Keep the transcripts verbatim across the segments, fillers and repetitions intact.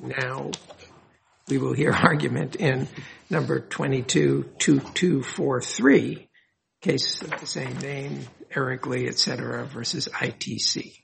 Now we will hear argument in number twenty-two twenty-two forty-three, case of the same name, Eric Lee, et cetera, versus I T C.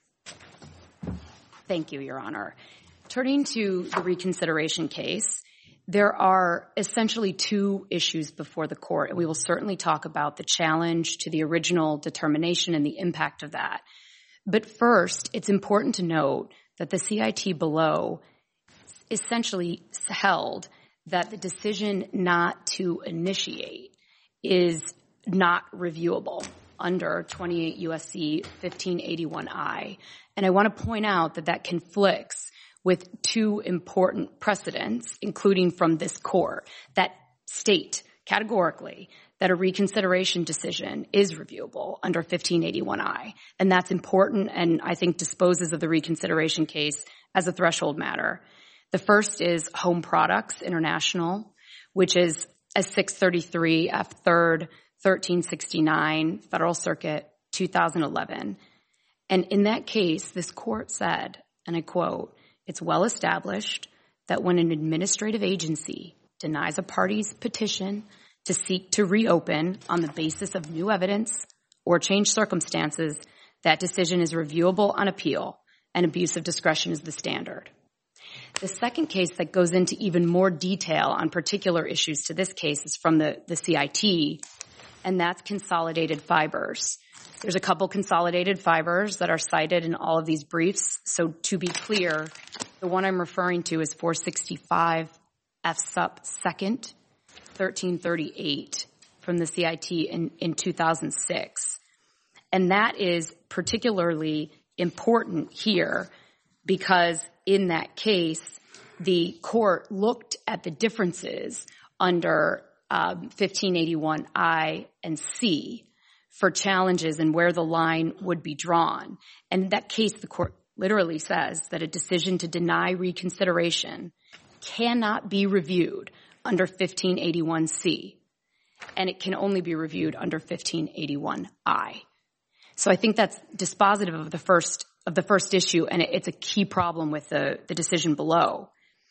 Thank you, Your Honor. Turning to the reconsideration case, there are essentially two issues before the court, and we will certainly talk about the challenge to the original determination and the impact of that. But first, it's important to note that the C I T below essentially held that the decision not to initiate is not reviewable under twenty-eight U S C fifteen eighty-one I. And I want to point out that that conflicts with two important precedents, including from this court, that state categorically that a reconsideration decision is reviewable under fifteen eighty-one I. And that's important and I think disposes of the reconsideration case as a threshold matter. The first is Home Products International, which is a six thirty-three F third thirteen sixty-nine Federal Circuit two thousand eleven. And in that case, this court said, and I quote, "It's well established that when an administrative agency denies a party's petition to seek to reopen on the basis of new evidence or changed circumstances, that decision is reviewable on appeal, and abuse of discretion is the standard." The second case that goes into even more detail on particular issues to this case is from the, the C I T, and that's Consolidated Fibers. There's a couple Consolidated Fibers that are cited in all of these briefs. So to be clear, the one I'm referring to is four sixty-five F sup second thirteen thirty-eight from the C I T in, in two thousand six. And that is particularly important here because in that case, the court looked at the differences under um, fifteen eighty-one I and C for challenges and where the line would be drawn. And in that case, the court literally says that a decision to deny reconsideration cannot be reviewed under fifteen eighty-one C, and it can only be reviewed under fifteen eighty-one I. So I think that's dispositive of the first of the first issue, and it's a key problem with the, the decision below.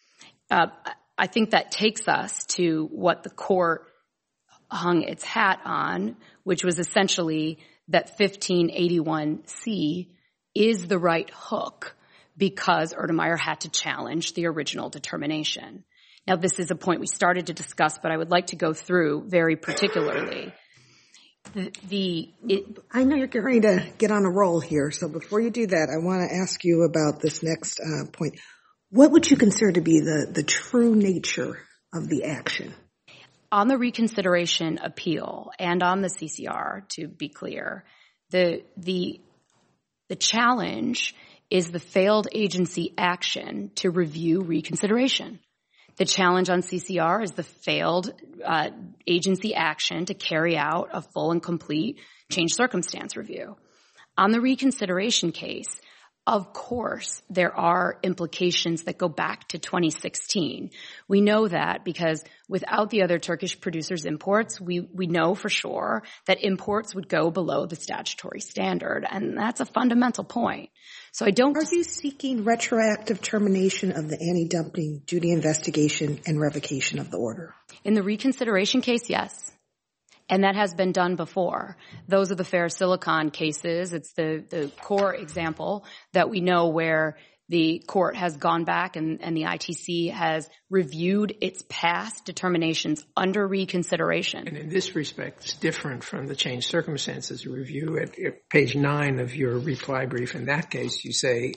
Uh, I think that takes us to what the court hung its hat on, which was essentially that fifteen eighty-one C is the right hook because Erdemeyer had to challenge the original determination. Now, this is a point we started to discuss, but I would like to go through very particularly. The, the it, I know you're getting ready to get on a roll here, so before you do that, I want to ask you about this next uh, point. What would you consider to be the, the true nature of the action? On the reconsideration appeal and on the C C R, to be clear, the the the challenge is the failed agency action to review reconsideration. The challenge on C C R is the failed uh, agency action to carry out a full and complete change circumstance review. On the reconsideration case, of course, there are implications that go back to twenty sixteen. We know that because without the other Turkish producers' imports, we, we know for sure that imports would go below the statutory standard, and that's a fundamental point. So I don't... Are you seeking retroactive termination of the anti-dumping duty investigation and revocation of the order? In the reconsideration case, yes. And that has been done before. Those are the ferrosilicon cases. It's the, the core example that we know where the court has gone back and, and the I T C has reviewed its past determinations under reconsideration. And in this respect, it's different from the changed circumstances review. At, at page nine of your reply brief, in that case, you say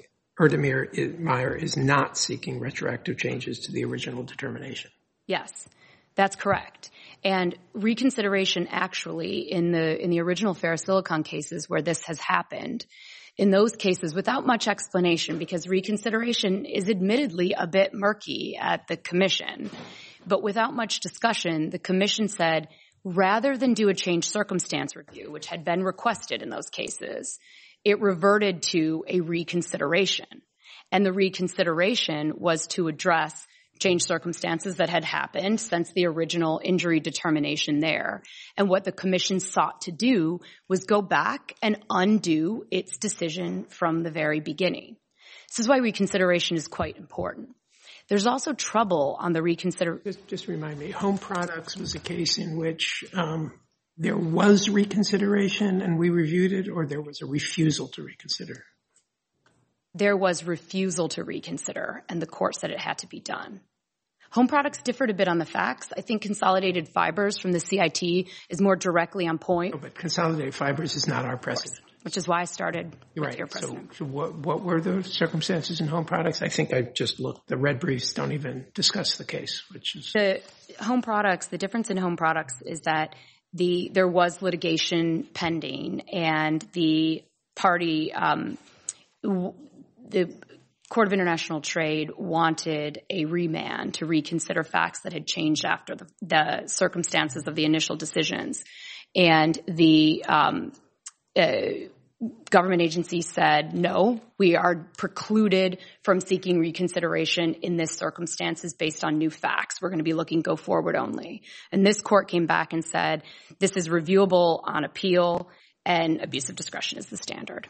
Erdemeyer is not seeking retroactive changes to the original determination. Yes, that's correct. And reconsideration actually in the in the original ferrosilicon cases where this has happened, in those cases without much explanation, because reconsideration is admittedly a bit murky at the commission, but without much discussion, the commission said rather than do a changed circumstance review, which had been requested in those cases, it reverted to a reconsideration. And the reconsideration was to address changed circumstances that had happened since the original injury determination there. And what the commission sought to do was go back and undo its decision from the very beginning. This is why reconsideration is quite important. There's also trouble on the reconsider. Just, just remind me, Home Products was a case in which um, there was reconsideration and we reviewed it, or there was a refusal to reconsider? There was refusal to reconsider, and the court said it had to be done. Home Products differed a bit on the facts. I think Consolidated Fibers from the C I T is more directly on point. No, but Consolidated Fibers is not our precedent. Which is why I started with right. your precedent. So, so what, what were the circumstances in Home Products? I think I just looked. The red briefs don't even discuss the case, which is... The Home Products, the difference in Home Products is that the there was litigation pending, and the party, um, the Court of International Trade wanted a remand to reconsider facts that had changed after the, the circumstances of the initial decisions. And the um, uh, government agency said, no, we are precluded from seeking reconsideration in this circumstances based on new facts. We're going to be looking go forward only. And this court came back and said, this is reviewable on appeal, and abuse of discretion is the standard.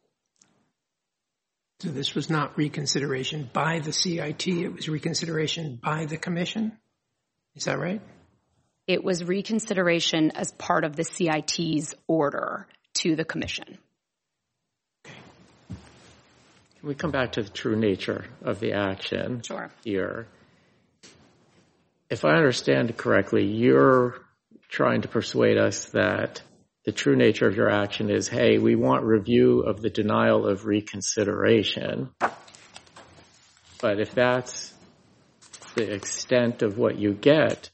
So this was not reconsideration by the C I T, it was reconsideration by the commission? Is that right? It was reconsideration as part of the C I T's order to the commission. Can we come back to the true nature of the action Sure. here? If I understand correctly, you're trying to persuade us that the true nature of your action is, hey, we want review of the denial of reconsideration. But if that's the extent of what you get,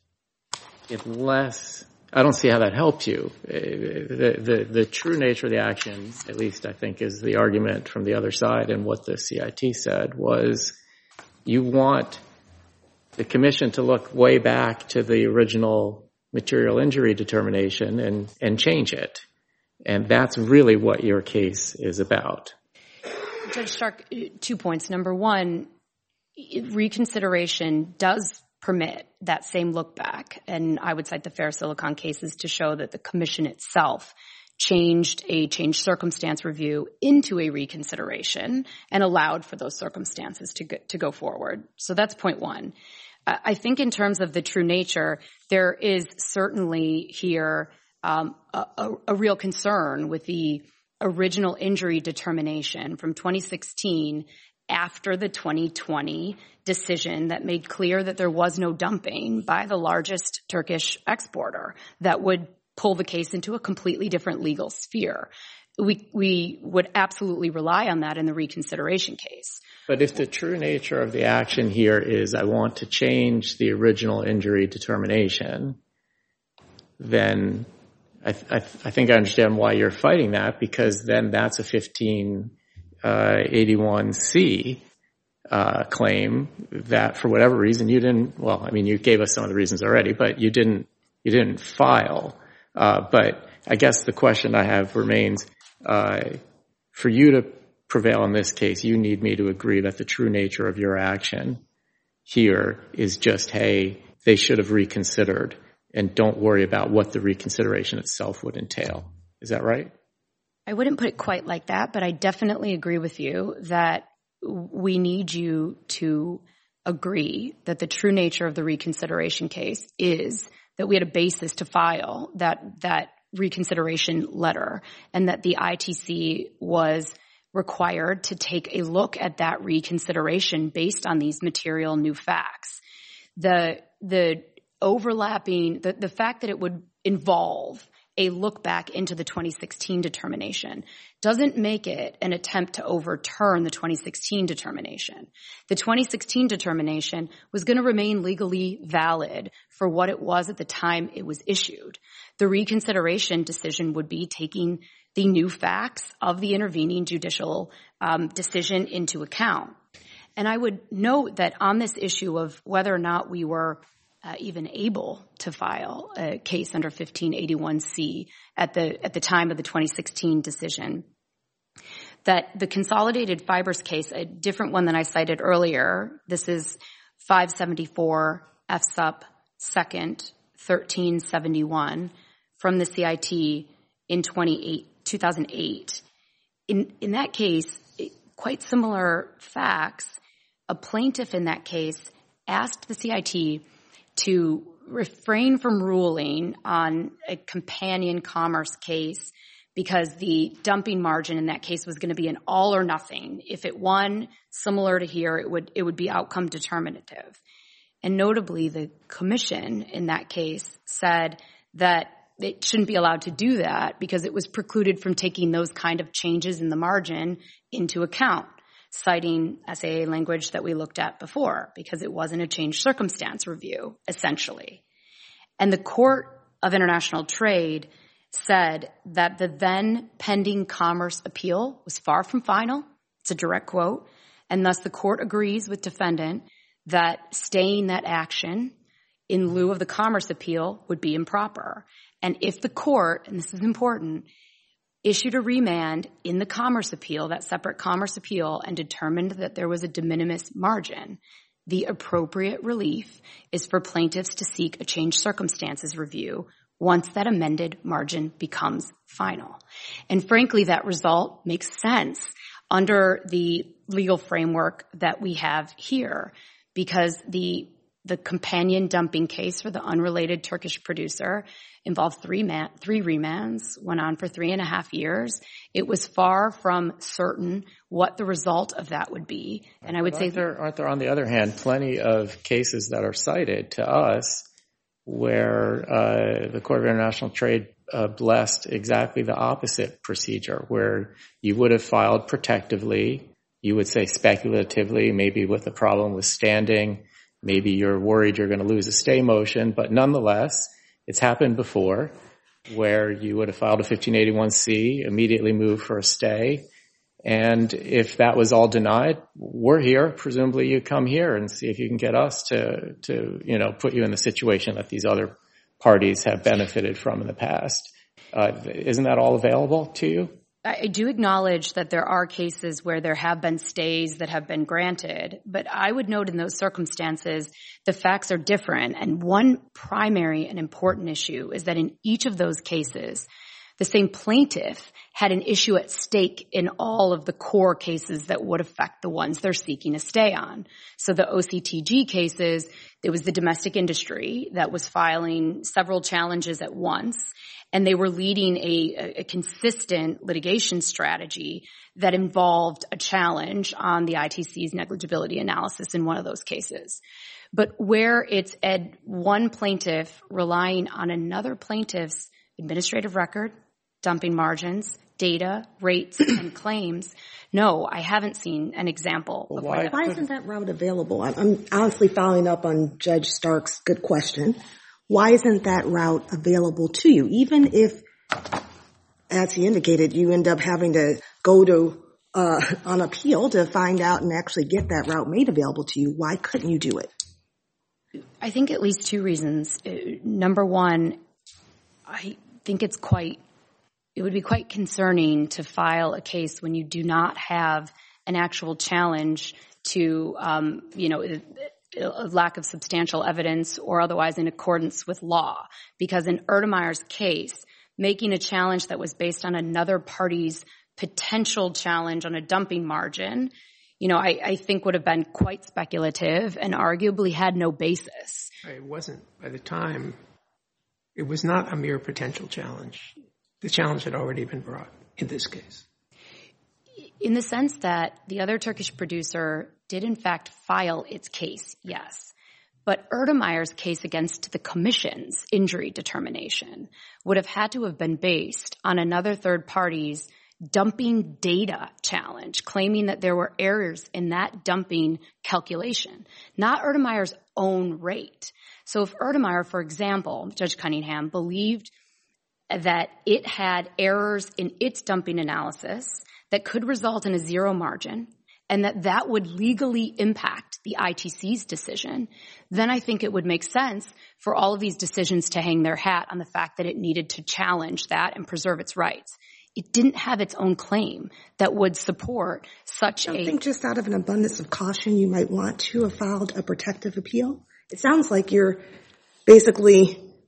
unless, I don't see how that helps you. The, the, the true nature of the action, at least I think is the argument from the other side, and what the C I T said was, you want the commission to look way back to the original material injury determination and, and change it. And that's really what your case is about. Judge Stark, two points. Number one, reconsideration does permit that same look back. And I would cite the Ferrosilicon cases to show that the commission itself changed a changed circumstance review into a reconsideration and allowed for those circumstances to go, to go forward. So that's point one. I think in terms of the true nature, there is certainly here um, a, a real concern with the original injury determination from twenty sixteen after the twenty twenty decision that made clear that there was no dumping by the largest Turkish exporter that would pull the case into a completely different legal sphere. We, we would absolutely rely on that in the reconsideration case. But if the true nature of the action here is I want to change the original injury determination, then I, th- I, th- I think I understand why you're fighting that, because then that's a fifteen eighty-one C uh, claim that for whatever reason you didn't, well, I mean, you gave us some of the reasons already, but you didn't, you didn't file. Uh, but I guess the question I have remains, uh, for you to prevail in this case, you need me to agree that the true nature of your action here is just, hey, they should have reconsidered, and don't worry about what the reconsideration itself would entail. Is that right? I wouldn't put it quite like that, but I definitely agree with you that we need you to agree that the true nature of the reconsideration case is that we had a basis to file that that reconsideration letter, and that the I T C was required to take a look at that reconsideration based on these material new facts. The the overlapping, the, the fact that it would involve a look back into the twenty sixteen determination doesn't make it an attempt to overturn the twenty sixteen determination. The twenty sixteen determination was going to remain legally valid for what it was at the time it was issued. The reconsideration decision would be taking the new facts of the intervening judicial um, decision into account. And I would note that on this issue of whether or not we were uh, even able to file a case under fifteen eighty-one C at the at the time of the twenty sixteen decision, that the Consolidated Fibers case, a different one than I cited earlier, this is five seventy-four F S U P second thirteen seventy-one from the C I T in two thousand eight. In, in that case, it, quite similar facts, a plaintiff in that case asked the C I T to refrain from ruling on a companion commerce case because the dumping margin in that case was going to be an all or nothing. If it won, similar to here, it would it would be outcome determinative. And notably, the commission in that case said that it shouldn't be allowed to do that because it was precluded from taking those kind of changes in the margin into account, citing S A A language that we looked at before because it wasn't a changed circumstance review, essentially. And the Court of International Trade said that the then pending commerce appeal was far from final. It's a direct quote. And thus the court agrees with defendant that staying that action in lieu of the commerce appeal would be improper. And if the court, and this is important, issued a remand in the commerce appeal, that separate commerce appeal, and determined that there was a de minimis margin, the appropriate relief is for plaintiffs to seek a changed circumstances review once that amended margin becomes final. And frankly, that result makes sense under the legal framework that we have here because the the companion dumping case for the unrelated Turkish producer involved three man, three remands, went on for three and a half years. It was far from certain what the result of that would be. And I would but say aren't there, aren't there, on the other hand, plenty of cases that are cited to us where uh, the Court of International Trade uh, blessed exactly the opposite procedure, where you would have filed protectively, you would say speculatively, maybe with a problem with standing, maybe you're worried you're going to lose a stay motion, but nonetheless, it's happened before where you would have filed a fifteen eighty-one C, immediately moved for a stay, and if that was all denied, we're here. Presumably you come here and see if you can get us to, to you know, put you in the situation that these other parties have benefited from in the past. Uh, isn't that all available to you? I do acknowledge that there are cases where there have been stays that have been granted, but I would note in those circumstances, the facts are different. And one primary and important issue is that in each of those cases, the same plaintiff had an issue at stake in all of the core cases that would affect the ones they're seeking a stay on. So the O C T G cases, it was the domestic industry that was filing several challenges at once, and they were leading a, a consistent litigation strategy that involved a challenge on the I T C's negligibility analysis in one of those cases. But where it's ed, one plaintiff relying on another plaintiff's administrative record, dumping margins, data, rates, and claims, no, I haven't seen an example. Well, of why, why isn't that route available? I'm, I'm honestly following up on Judge Stark's good question. Why isn't that route available to you? Even if, as he indicated, you end up having to go to uh, on appeal to find out and actually get that route made available to you, why couldn't you do it? I think at least two reasons. Uh, number one, I think it's quite, it would be quite concerning to file a case when you do not have an actual challenge to, um, you know, a lack of substantial evidence or otherwise in accordance with law. Because in Erdemeyer's case, making a challenge that was based on another party's potential challenge on a dumping margin, you know, I, I think would have been quite speculative and arguably had no basis. It wasn't, by the time, it was not a mere potential challenge. The challenge had already been brought in this case. In the sense that the other Turkish producer did in fact file its case, yes. But Erdemeyer's case against the commission's injury determination would have had to have been based on another third party's dumping data challenge, claiming that there were errors in that dumping calculation, not Erdemeyer's own rate. So if Erdemeyer, for example, Judge Cunningham, believed that it had errors in its dumping analysis that could result in a zero margin and that that would legally impact the I T C's decision, then I think it would make sense for all of these decisions to hang their hat on the fact that it needed to challenge that and preserve its rights. It didn't have its own claim that would support such a... I think just out of an abundance of caution, you might want to have filed a protective appeal. It sounds like you're basically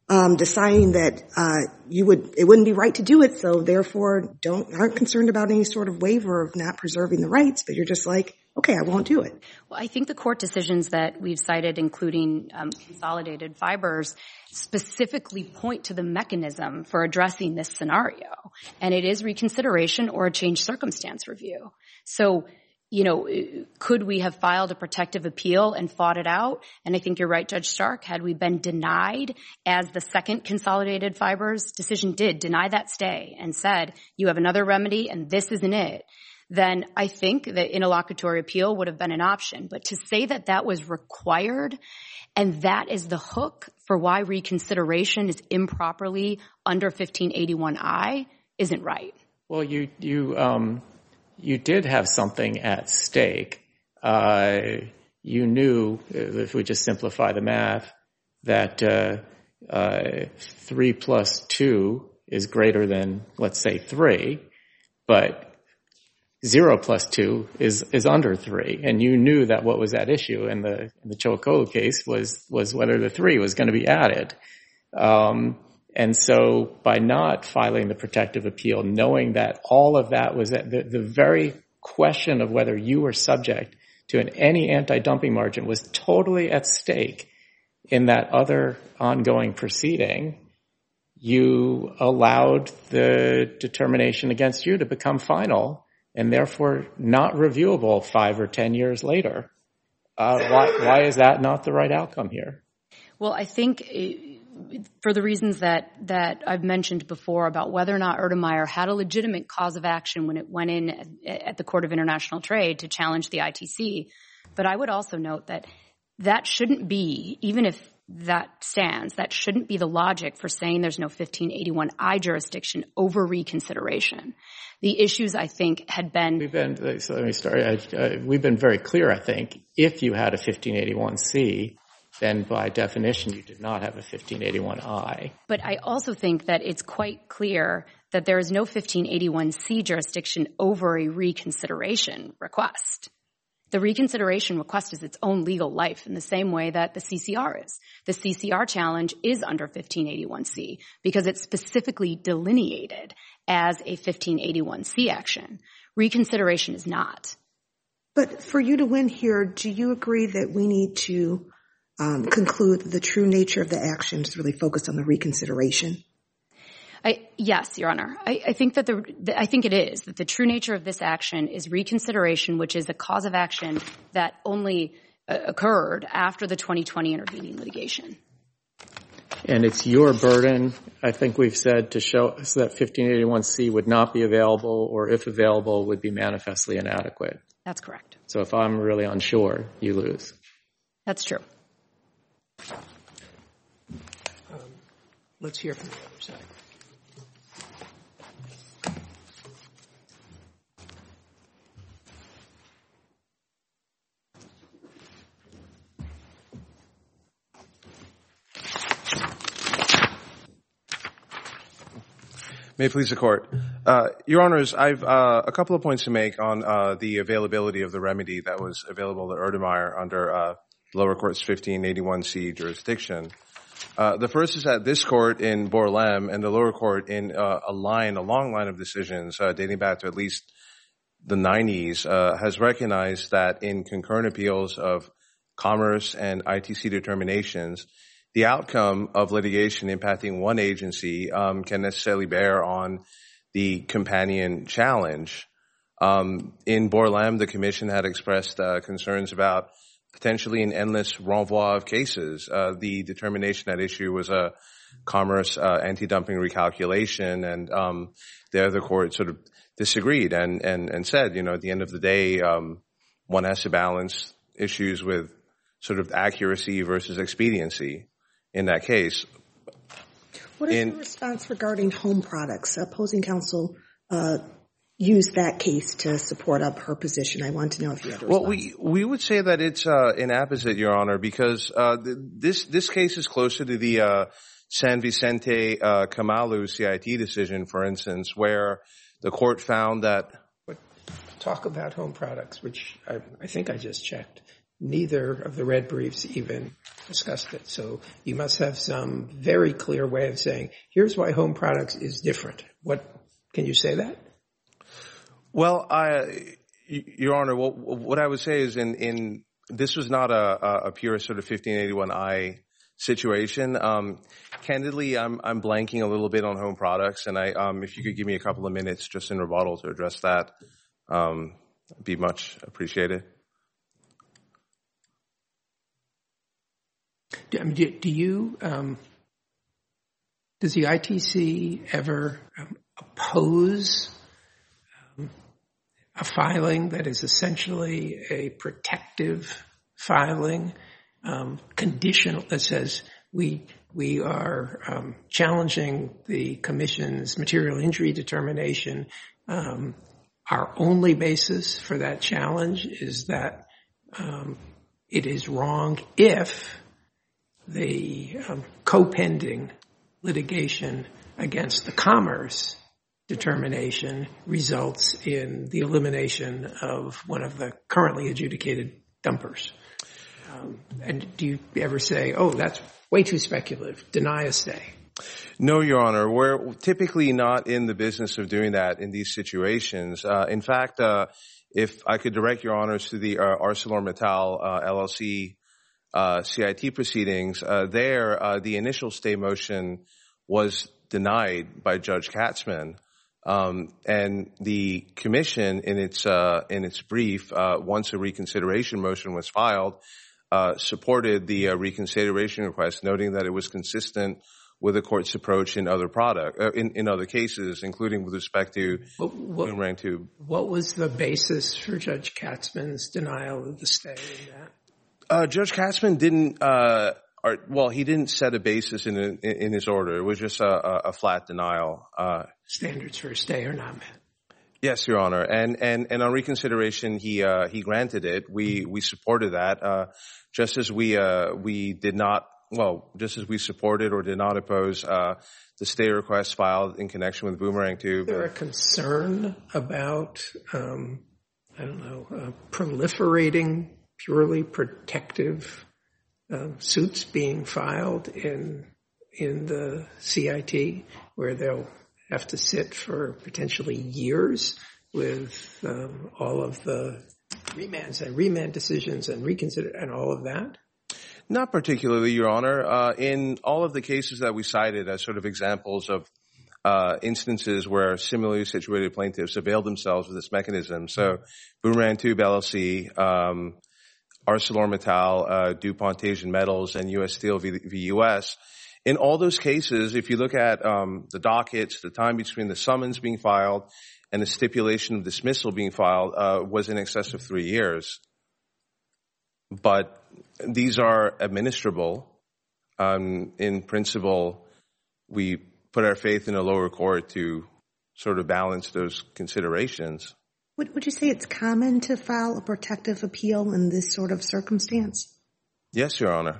um, deciding that uh, you would it wouldn't be right to do it, so therefore don't aren't concerned about any sort of waiver of not preserving the rights, but you're just like, okay, I won't do it. Well, I think the court decisions that we've cited, including um, Consolidated Fibers, specifically point to the mechanism for addressing this scenario, and it is reconsideration or a changed circumstance review. So, you know, could we have filed a protective appeal and fought it out? And I think you're right, Judge Stark. Had we been denied, as the second Consolidated Fibers decision did, deny that stay and said, you have another remedy and this isn't it, then I think that interlocutory appeal would have been an option. But to say that that was required and that is the hook for why reconsideration is improperly under fifteen eighty-one I isn't right. Well, you you um you did have something at stake. Uh, you knew, if we just simplify the math, that uh, uh, three plus two is greater than, let's say, three, but zero plus two is is under three, and you knew that what was at issue in the in the Choakolu case was was whether the three was going to be added. Um, and so, by not filing the protective appeal, knowing that all of that was at the, the very question of whether you were subject to an any anti-dumping margin was totally at stake in that other ongoing proceeding, you allowed the determination against you to become final, and therefore not reviewable five or ten years later. Uh, why, why is that not the right outcome here? Well, I think uh, for the reasons that, that I've mentioned before about whether or not Erdemeier had a legitimate cause of action when it went in at, at the Court of International Trade to challenge the I T C. But I would also note that that shouldn't be, even if that stands, that shouldn't be the logic for saying there's no fifteen eighty-one I jurisdiction over reconsideration. The issues, I think, had been... We've been, so let me start. Uh, we've been very clear, I think, if you had a fifteen eighty-one C, then by definition you did not have a fifteen eighty-one I. But I also think that it's quite clear that there is no fifteen eighty-one C jurisdiction over a reconsideration request. The reconsideration request is its own legal life in the same way that the C C R is. The C C R challenge is under fifteen eighty-one C because it's specifically delineated as a fifteen eighty-one C action. Reconsideration is not. But for you to win here, do you agree that we need to um, conclude that the true nature of the action is really focused on the reconsideration? I, yes, Your Honor. I, I think that the, the I think it is that the true nature of this action is reconsideration, which is a cause of action that only uh, occurred after the twenty twenty intervening litigation. And it's your burden, I think we've said, to show us that fifteen eighty-one C would not be available, or if available, would be manifestly inadequate. That's correct. So if I'm really unsure, you lose. That's true. Um, let's hear from the other side. May it please the Court. Uh, Your Honors, I've uh, a couple of points to make on uh, the availability of the remedy that was available to Erdemeier under uh, lower court's fifteen eighty-one C jurisdiction. Uh, the first is that this court in Borlem and the lower court in uh, a line, a long line of decisions uh, dating back to at least the nineties, uh, has recognized that in concurrent appeals of commerce and I T C determinations, the outcome of litigation impacting one agency um, can necessarily bear on the companion challenge. Um, in Borlem, the Commission had expressed uh, concerns about potentially an endless renvoi of cases. Uh, the determination at issue was a commerce uh, anti-dumping recalculation, and um, there the court sort of disagreed and, and, and said, you know, at the end of the day, um, one has to balance issues with sort of accuracy versus expediency. In that case, what is in, your response regarding home products? Opposing counsel uh, used that case to support up her position. I want to know if you had a response. Well, we we would say that it's uh, inapposite, Your Honor, because uh, th- this this case is closer to the uh, San Vicente uh, Kamalu C I T decision, for instance, where the court found that. But talk about home products, which I, I think I just checked. neither of the red briefs even discussed it. So you must have some very clear way of saying, here's why home products is different. What, can you say that? Well, I, Your Honor, what, what I would say is in, in this was not a, a pure sort of fifteen eighty-one I situation. Um, candidly, I'm, I'm blanking a little bit on home products, and I, um, if you could give me a couple of minutes just in rebuttal to address that, um, be much appreciated. Do, do you, um, does the I T C ever um, oppose um, a filing that is essentially a protective filing, um, conditional, that says we we are um, challenging the Commission's material injury determination? Um, our only basis for that challenge is that um, it is wrong if the um, co-pending litigation against the Commerce determination results in the elimination of one of the currently adjudicated dumpers. Um, and do you ever say, oh, that's way too speculative, deny a stay? No, Your Honor. We're typically not in the business of doing that in these situations. Uh, in fact, uh, if I could direct Your Honors to the uh, ArcelorMittal uh, L L C uh, C I T proceedings, uh, there uh, the initial stay motion was denied by Judge Katzmann. Um, and the Commission, in its uh, in its brief, uh, once a reconsideration motion was filed, uh, supported the uh, reconsideration request, noting that it was consistent with the Court's approach in other product uh, in in other cases, including with respect to what, what, boomerang tube. What was the basis for Judge Katzmann's denial of the stay in that? Uh, Judge Katzmann didn't. Uh, Or, well, he didn't set a basis in in, in his order. It was just a, a, a flat denial. Uh, Standards for a stay are not met. Yes, Your Honor, and and and on reconsideration, he uh, he granted it. We we supported that, uh, just as we uh, we did not. Well, just as we supported or did not oppose uh, the stay request filed in connection with boomerang tube. Is there a concern about um, I don't know uh, proliferating purely protective Uh, suits being filed in in the C I T, where they'll have to sit for potentially years with um, all of the remands and remand decisions and reconsider and all of that? Not particularly, Your Honor. Uh, in all of the cases that we cited as sort of examples of uh, instances where similarly situated plaintiffs availed themselves of this mechanism, so Boomerang Tube L L C, um, ArcelorMittal, uh, DuPont Asian Metals, and U S Steel v, v. U S. In all those cases, if you look at um, the dockets, the time between the summons being filed and the stipulation of dismissal being filed uh, was in excess of three years. But these are administrable. Um, in principle, we put our faith in a lower court to sort of balance those considerations. Would, would you say it's common to file a protective appeal in this sort of circumstance? Yes, Your Honor.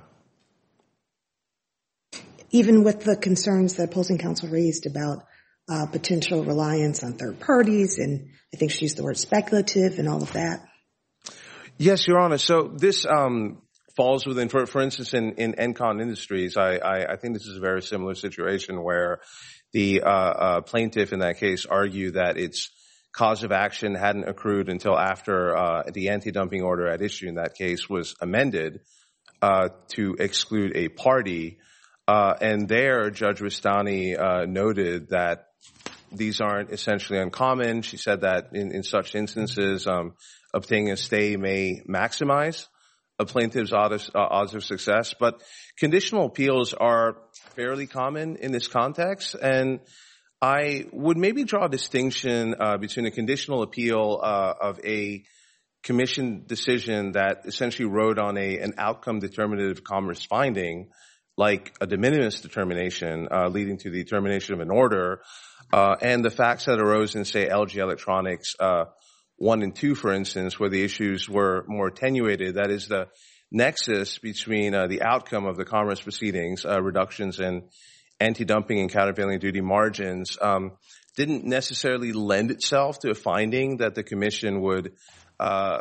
Even with the concerns that opposing counsel raised about uh, potential reliance on third parties, and I think she used the word speculative and all of that? Yes, Your Honor. So this um, falls within, for, for instance, in, in Encon Industries, I, I, I think this is a very similar situation where the uh, uh, plaintiff in that case argued that it's cause of action hadn't accrued until after uh, the anti-dumping order at issue in that case was amended uh, to exclude a party. Uh, and there, Judge Rustani uh, noted that these aren't essentially uncommon. She said that in, in such instances, um, obtaining a stay may maximize a plaintiff's odds, uh, odds of success. But conditional appeals are fairly common in this context, and I would maybe draw a distinction uh, between a conditional appeal uh, of a commission decision that essentially rode on a an outcome determinative commerce finding, like a de minimis determination uh, leading to the determination of an order, uh, and the facts that arose in, say, L G Electronics uh, one and two, for instance, where the issues were more attenuated. That is the nexus between uh, the outcome of the commerce proceedings, uh, reductions in anti-dumping and countervailing duty margins, um, didn't necessarily lend itself to a finding that the commission would uh,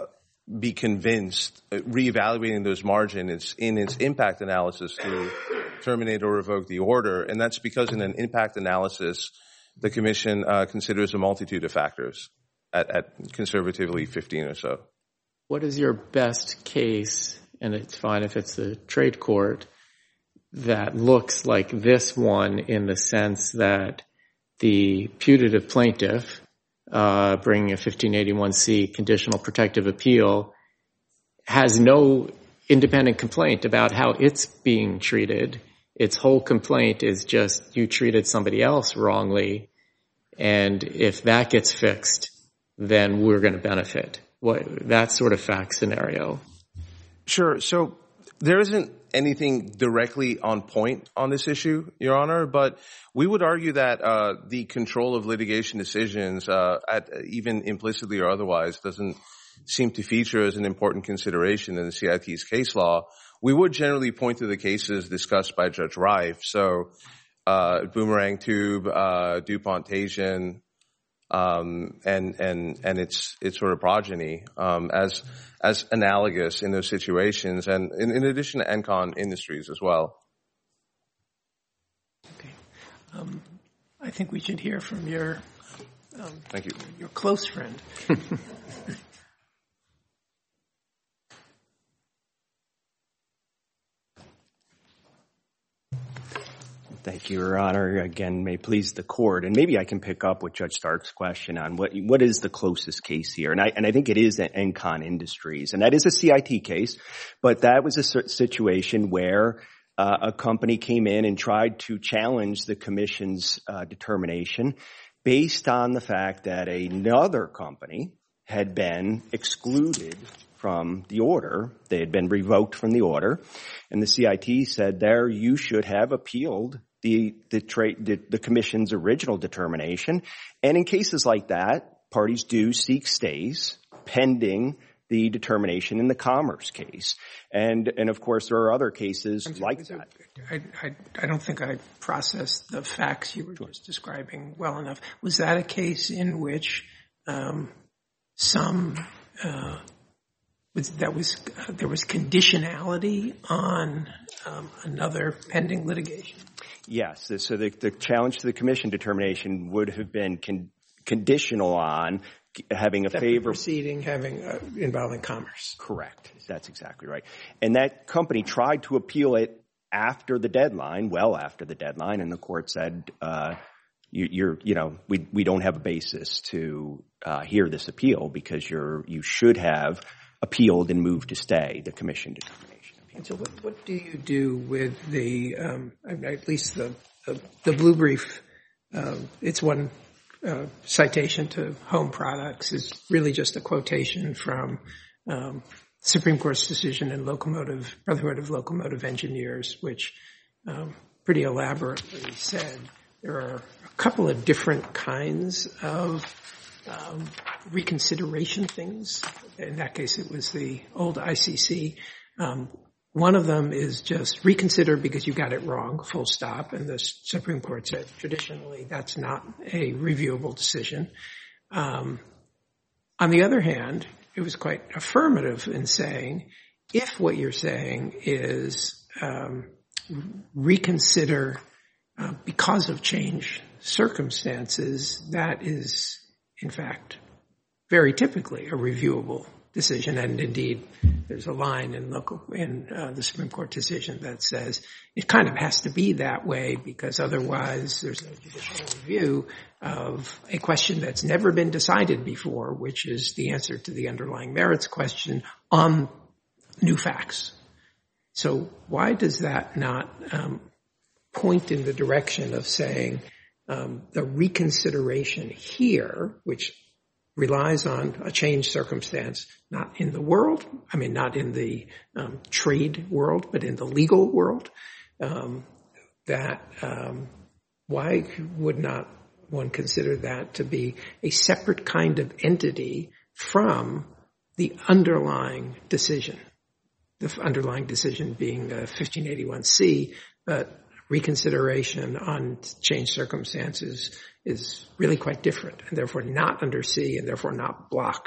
be convinced, uh, reevaluating those margins in its impact analysis to terminate or revoke the order. And that's because in an impact analysis, the Commission uh, considers a multitude of factors at, at conservatively fifteen or so. What is your best case, and it's fine if it's the trade court, that looks like this one in the sense that the putative plaintiff uh, bringing a fifteen eighty-one C conditional protective appeal has no independent complaint about how it's being treated. Its whole complaint is just you treated somebody else wrongly, and if that gets fixed, then we're going to benefit. What, that sort of fact scenario. Sure. So there isn't anything directly on point on this issue, Your Honor, but we would argue that uh, the control of litigation decisions, uh, at, even implicitly or otherwise, doesn't seem to feature as an important consideration in the C I T's case law. We would generally point to the cases discussed by Judge Reif, so uh, Boomerang Tube, uh, DuPont Asian, um, and and and its its sort of progeny um, as as analogous in those situations, and in, in addition to Encon Industries as well. Okay, um, I think we should hear from your um, thank you your close friend. Thank you, Your Honor. Again, may it please the court. And maybe I can pick up with Judge Stark's question on what what is the closest case here. And I and I think it is Encon Industries. And that is a C I T case, but that was a situation where uh, a company came in and tried to challenge the commission's uh, determination based on the fact that another company had been excluded from the order. They had been revoked from the order. And the C I T said there you should have appealed the the, tra- the the commission's original determination. And in cases like that, parties do seek stays pending the determination in the Commerce case. And and of course there are other cases sorry, like that. I, I I don't think I processed the facts you were just describing well enough. Was that a case in which um, some uh, was that was uh, there was conditionality on um, another pending litigation? Yes. So the, the challenge to the commission determination would have been con- conditional on having a favor proceeding having uh, involving Commerce. Correct. That's exactly right. And that company tried to appeal it after the deadline, well after the deadline, and the court said, uh, you, you're, you know, we we don't have a basis to uh, hear this appeal because you're you should have appealed and moved to stay the commission determination. And so what, what do you do with the, um, at least the, the, the blue brief, um, it's one uh, citation to Home Products is really just a quotation from um, Supreme Court's decision in Locomotive, Brotherhood of Locomotive Engineers, which um, pretty elaborately said there are a couple of different kinds of um, reconsideration things. In that case, it was the old I C C. Um, One of them is just reconsider because you got it wrong, full stop. And the Supreme Court said traditionally that's not a reviewable decision. Um, on the other hand, it was quite affirmative in saying if what you're saying is um, reconsider uh, because of changed circumstances, that is, in fact, very typically a reviewable decision, and indeed, there's a line in local in uh, the Supreme Court decision that says it kind of has to be that way because otherwise there's no judicial review of a question that's never been decided before, which is the answer to the underlying merits question on new facts. So why does that not um, point in the direction of saying um, the reconsideration here, which relies on a changed circumstance, not in the world, I mean, not in the um, trade world, but in the legal world, um, that um, why would not one consider that to be a separate kind of entity from the underlying decision, the underlying decision being the fifteen eighty-one C, but reconsideration on changed circumstances is really quite different and therefore not under C and therefore not blocked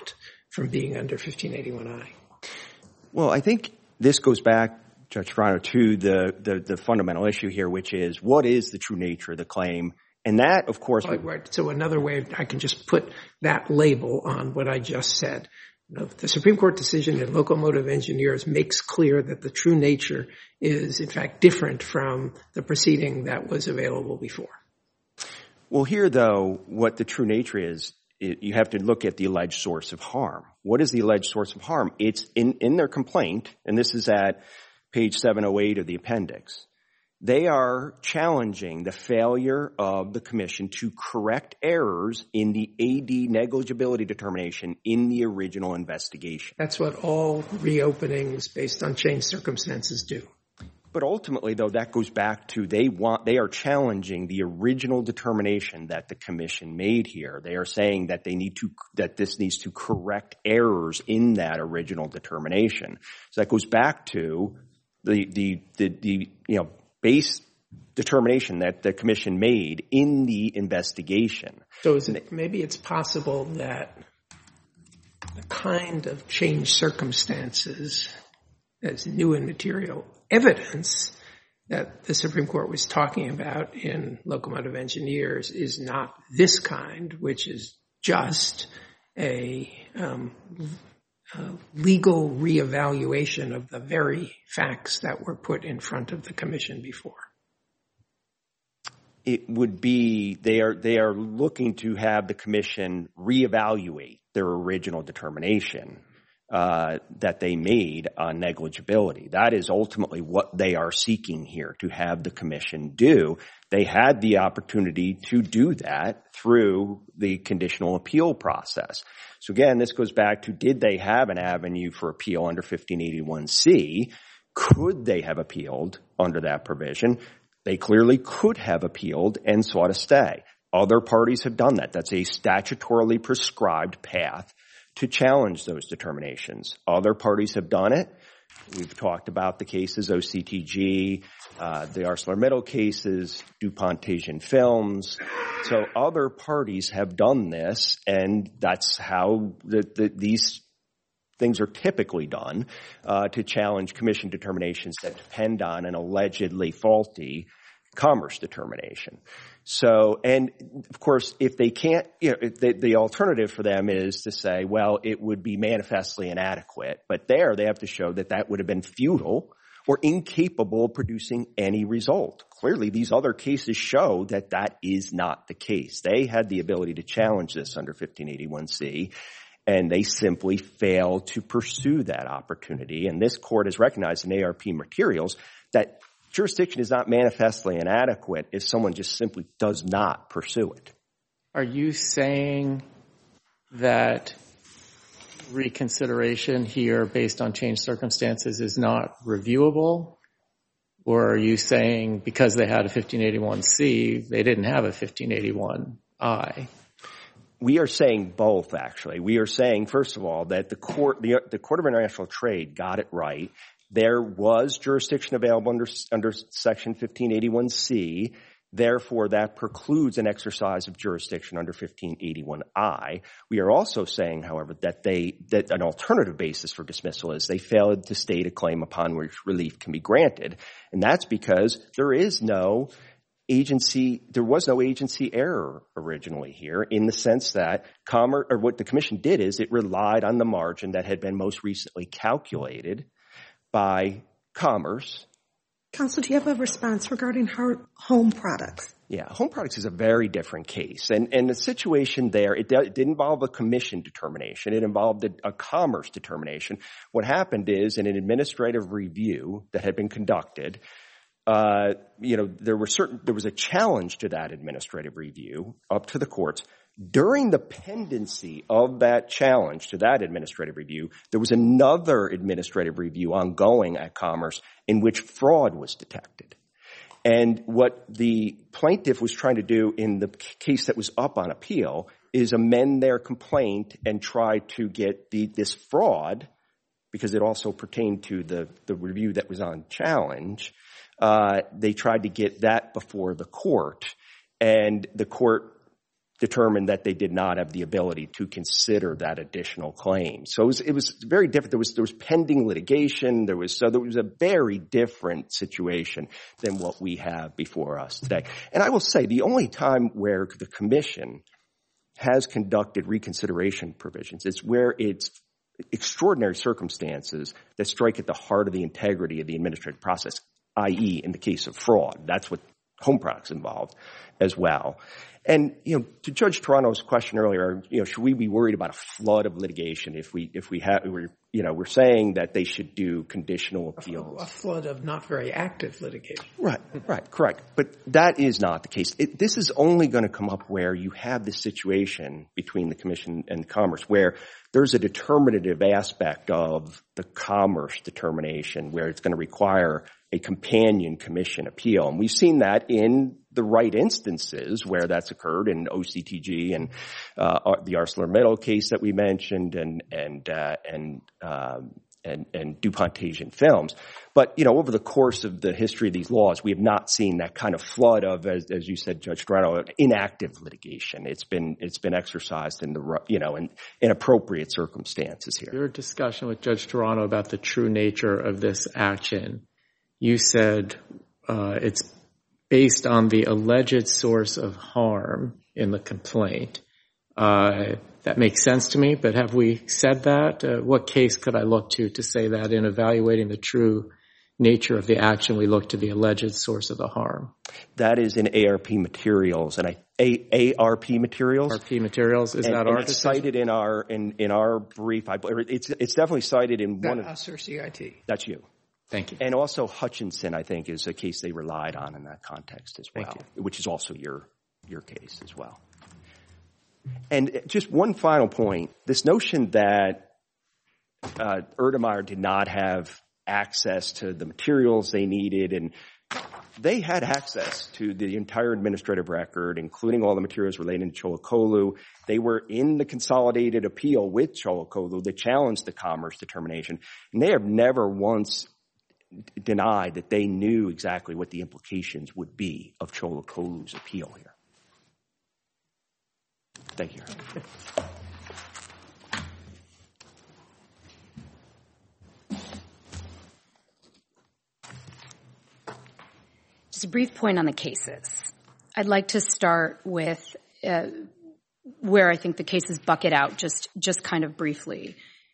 from being under fifteen eighty-one I? Well, I think this goes back, Judge Toronto, to the, the, the fundamental issue here, which is what is the true nature of the claim? And that, of course... Right, right. So another way, I can just put that label on what I just said. You know, the Supreme Court decision in Locomotive Engineers makes clear that the true nature is, in fact, different from the proceeding that was available before. Well, here, though, what the true nature is, it, you have to look at the alleged source of harm. What is the alleged source of harm? It's in, in their complaint, and this is at page seven oh eight of the appendix. They are challenging the failure of the commission to correct errors in the A D negligibility determination in the original investigation. That's what all reopenings based on changed circumstances do. But ultimately, though, that goes back to they want, they are challenging the original determination that the commission made here. They are saying that they need to, that this needs to correct errors in that original determination. So that goes back to the, the, the, the you know, base determination that the commission made in the investigation. So is it, maybe it's possible that the kind of changed circumstances as new and material evidence that the Supreme Court was talking about in Locomotive Engineers is not this kind, which is just a, um, a legal reevaluation of the very facts that were put in front of the commission before? It would be they are they are looking to have the commission reevaluate their original determination Uh, that they made on negligibility. That is ultimately what they are seeking here, to have the commission do. They had the opportunity to do that through the conditional appeal process. So again, this goes back to, did they have an avenue for appeal under fifteen eighty-one C? Could they have appealed under that provision? They clearly could have appealed and sought a stay. Other parties have done that. That's a statutorily prescribed path to challenge those determinations. Other parties have done it. We've talked about the cases, O C T G, uh, the ArcelorMittal cases, DuPont Asian Films. So other parties have done this, and that's how the, the, these things are typically done, uh, to challenge commission determinations that depend on an allegedly faulty commerce determination. So, and of course, if they can't, you know, the, the alternative for them is to say, well, it would be manifestly inadequate. But there, they have to show that that would have been futile or incapable of producing any result. Clearly, these other cases show that that is not the case. They had the ability to challenge this under fifteen eighty-one C, and they simply failed to pursue that opportunity. And this court has recognized in A R P materials that jurisdiction is not manifestly inadequate if someone just simply does not pursue it. Are you saying that reconsideration here based on changed circumstances is not reviewable? Or are you saying because they had a fifteen eighty-one C, they didn't have a fifteen eighty-one I? We are saying both, actually. We are saying, first of all, that the court, the, the Court of International Trade got it right. There was jurisdiction available under, under Section fifteen eighty-one C. Therefore, that precludes an exercise of jurisdiction under fifteen eighty-one I. We are also saying, however, that they that an alternative basis for dismissal is they failed to state a claim upon which relief can be granted, and that's because there is no agency. There was no agency error originally here, in the sense that commerce, or what the commission did is it relied on the margin that had been most recently calculated by Commerce. Counsel, do you have a response regarding home products? Yeah, home products is a very different case. And, and the situation there, it, it didn't involve a commission determination. It involved a, a commerce determination. What happened is, in an administrative review that had been conducted, uh, you know, there were certain, there was a challenge to that administrative review up to the courts. During the pendency of that challenge to that administrative review, there was another administrative review ongoing at Commerce in which fraud was detected. And what the plaintiff was trying to do in the case that was up on appeal is amend their complaint and try to get the, this fraud, because it also pertained to the, the review that was on challenge. Uh, they tried to get that before the court, and the court determined that they did not have the ability to consider that additional claim. So it was, it was very different. There was, there was pending litigation. There was, so there was a very different situation than what we have before us today. And I will say the only time where the commission has conducted reconsideration provisions is where it's extraordinary circumstances that strike at the heart of the integrity of the administrative process, that is in the case of fraud. That's what Home Products involved as well. And, you know, to Judge Toronto's question earlier, you know, should we be worried about a flood of litigation if we, if we have, we're, you know, we're saying that they should do conditional appeals. A flood of not very active litigation. Right, right, correct. But that is not the case. It, this is only going to come up where you have this situation between the Commission and Commerce where there's a determinative aspect of the Commerce determination where it's going to require a companion Commission appeal. And we've seen that in the right instances where that's occurred in O C T G and uh, the ArcelorMittal case that we mentioned and and uh, and, um, and and DuPont Asian Films. But, you know, over the course of the history of these laws, we have not seen that kind of flood of, as, as you said, Judge Toronto, inactive litigation. It's been it's been exercised in the, you know, in, in appropriate circumstances here. Your discussion with Judge Toronto about the true nature of this action, you said uh, it's based on the alleged source of harm in the complaint. Uh, that makes sense to me, but have we said that? Uh, what case could I look to to say that in evaluating the true nature of the action, we look to the alleged source of the harm? That is in A R P materials, and I A, A R P materials. A R P materials, is and, that and our it's decision? cited in our in, in our brief. I, it's it's definitely cited in Is that one of us or C I T? That's you. Thank you. And also Hutchinson, I think, is a case they relied on in that context as well, Thank which is also your your case as well. And just one final point, this notion that uh, Erdemeier did not have access to the materials they needed, and they had access to the entire administrative record, including all the materials relating to Çolakolu. They were in the consolidated appeal with Çolakolu that challenged the Commerce determination, and they have never once denied that they knew exactly what the implications would be of Çolakolu's appeal here. Thank you. Just a brief point on the cases. I'd like to start with uh, where I think the cases bucket out just, just kind of briefly.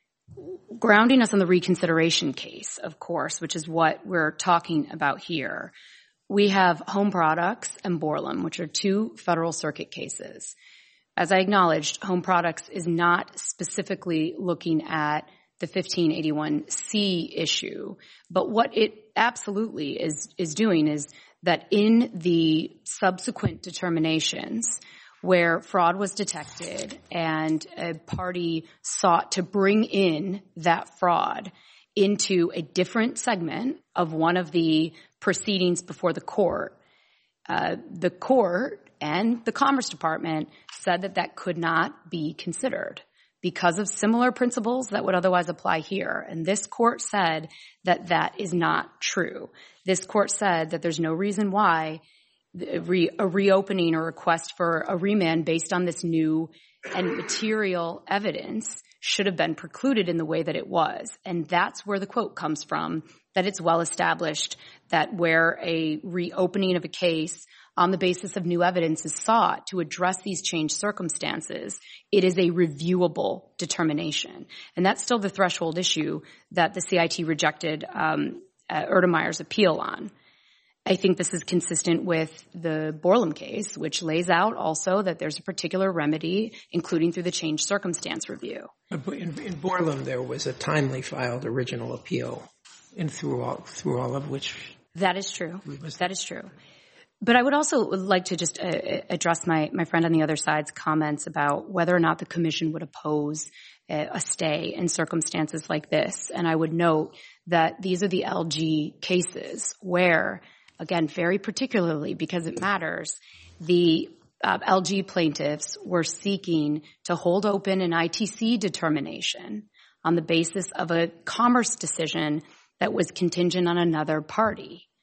Grounding us on the reconsideration case, of course, which is what we're talking about here, we have Home Products and Borlam, which are two Federal Circuit cases. As I acknowledged, Home Products is not specifically looking at the fifteen eighty-one C issue, but what it absolutely is, is doing is that in the subsequent determinations where fraud was detected and a party sought to bring in that fraud into a different segment of one of the proceedings before the court, uh, the court and the Commerce Department said that that could not be considered because of similar principles that would otherwise apply here. And this court said that that is not true. This court said that there's no reason why a, re- a reopening or request for a remand based on this new and material evidence should have been precluded in the way that it was. And that's where the quote comes from, that it's well established that where a reopening of a case on the basis of new evidence is sought to address these changed circumstances, it is a reviewable determination. And that's still the threshold issue that the C I T rejected um, uh, Erdemeier's appeal on. I think this is consistent with the Borlam case, which lays out also that there's a particular remedy, including through the changed circumstance review. In, in Borlam, there was a timely filed original appeal, and through all, through all of which... That is true. That is true. But I would also like to just uh, address my, my friend on the other side's comments about whether or not the Commission would oppose a, a stay in circumstances like this. And I would note that these are the L G cases where, again, very particularly because it matters, the uh, L G plaintiffs were seeking to hold open an I T C determination on the basis of a commerce decision that was contingent on another party.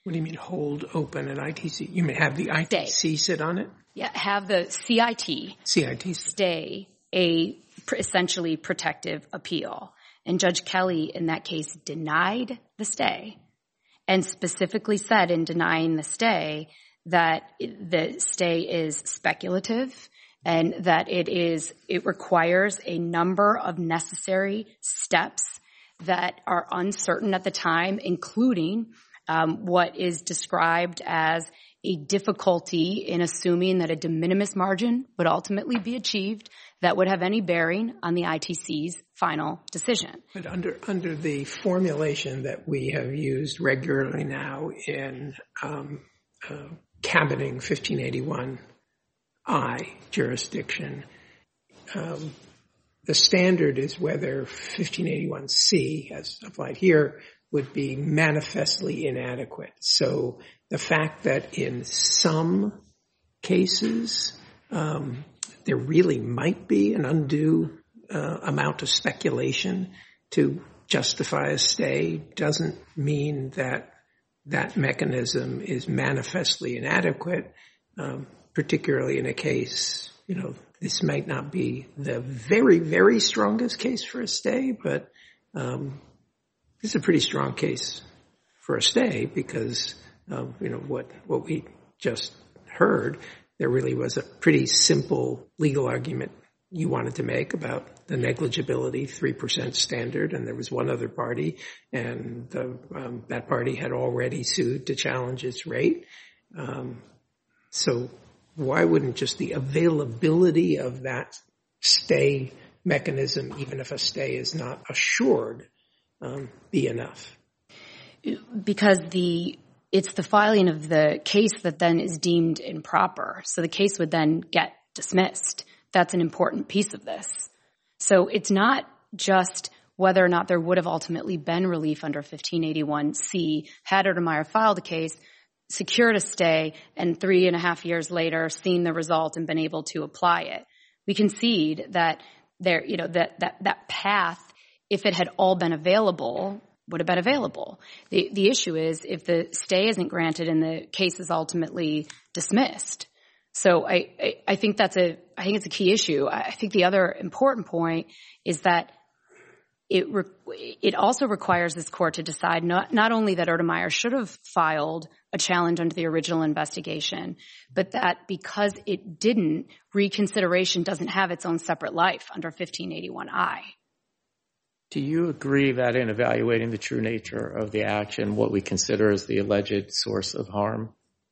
What do you mean hold open an I T C? You mean have the I T C sit on it? Yeah, have the C I T, C I T stay a pr- essentially protective appeal. And Judge Kelly in that case denied the stay and specifically said in denying the stay that the stay is speculative and that it is, it requires a number of necessary steps that are uncertain at the time, including um, what is described as a difficulty in assuming that a de minimis margin would ultimately be achieved that would have any bearing on the I T C's final decision. But under under the formulation that we have used regularly now in um, uh, cabining fifteen eighty-one I jurisdiction, um, the standard is whether fifteen eighty-one C, as applied here, would be manifestly inadequate. So the fact that in some cases um, there really might be an undue uh, amount of speculation to justify a stay doesn't mean that that mechanism is manifestly inadequate, um, particularly in a case, you know, this might not be the very, very strongest case for a stay, but um, it's a pretty strong case for a stay because, um, you know, what, what we just heard, there really was a pretty simple legal argument you wanted to make about the negligibility three percent standard, and there was one other party, and the, um, that party had already sued to challenge its rate. Um, so why wouldn't just the availability of that stay mechanism, even if a stay is not assured, um, be enough? Because the it's the filing of the case that then is deemed improper. So the case would then get dismissed. That's an important piece of this. So it's not just whether or not there would have ultimately been relief under fifteen eighty-one C had Erdemeyer filed a case, secured a stay, and three and a half years later seen the result and been able to apply it. We concede that there, you know, that that that path, if it had all been available, would have been available. The the issue is if the stay isn't granted and the case is ultimately dismissed. So I, I, I think that's a I think it's a key issue. I think the other important point is that it re, it also requires this court to decide not not only that Erdemeyer should have filed a challenge under the original investigation, but that because it didn't, reconsideration doesn't have its own separate life under fifteen eighty-one I. Do you agree that in evaluating the true nature of the action, what we consider as the alleged source of harm?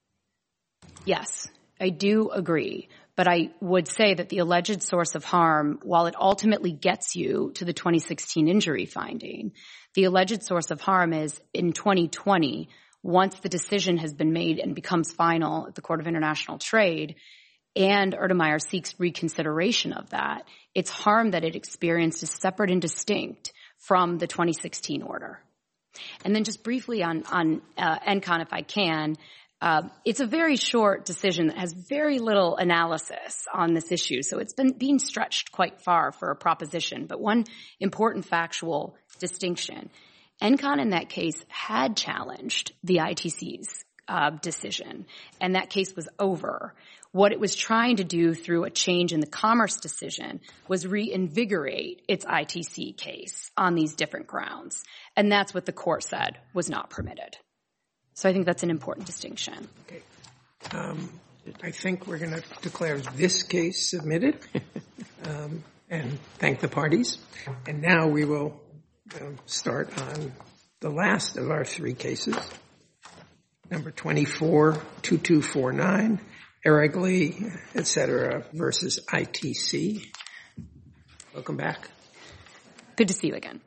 Yes, I do agree. But I would say that the alleged source of harm, while it ultimately gets you to the twenty sixteen injury finding, the alleged source of harm is in twenty twenty, once the decision has been made and becomes final at the Court of International Trade, and Erdemeyer seeks reconsideration of that, it's harm that it experienced is separate and distinct from the twenty sixteen order. And then just briefly on, on uh, ENCON, if I can, uh, it's a very short decision that has very little analysis on this issue, so it's been being stretched quite far for a proposition. But one important factual distinction, ENCON in that case had challenged the I T C's uh, decision, and that case was over. What it was trying to do through a change in the Commerce decision was reinvigorate its I T C case on these different grounds. And that's what the court said was not permitted. So I think that's an important distinction. Okay. Um, I think we're going to declare this case submitted um, and thank the parties. And now we will uh, start on the last of our three cases, number twenty-four two two four nine. Eregli, et cetera, versus I T C. Welcome back. Good to see you again.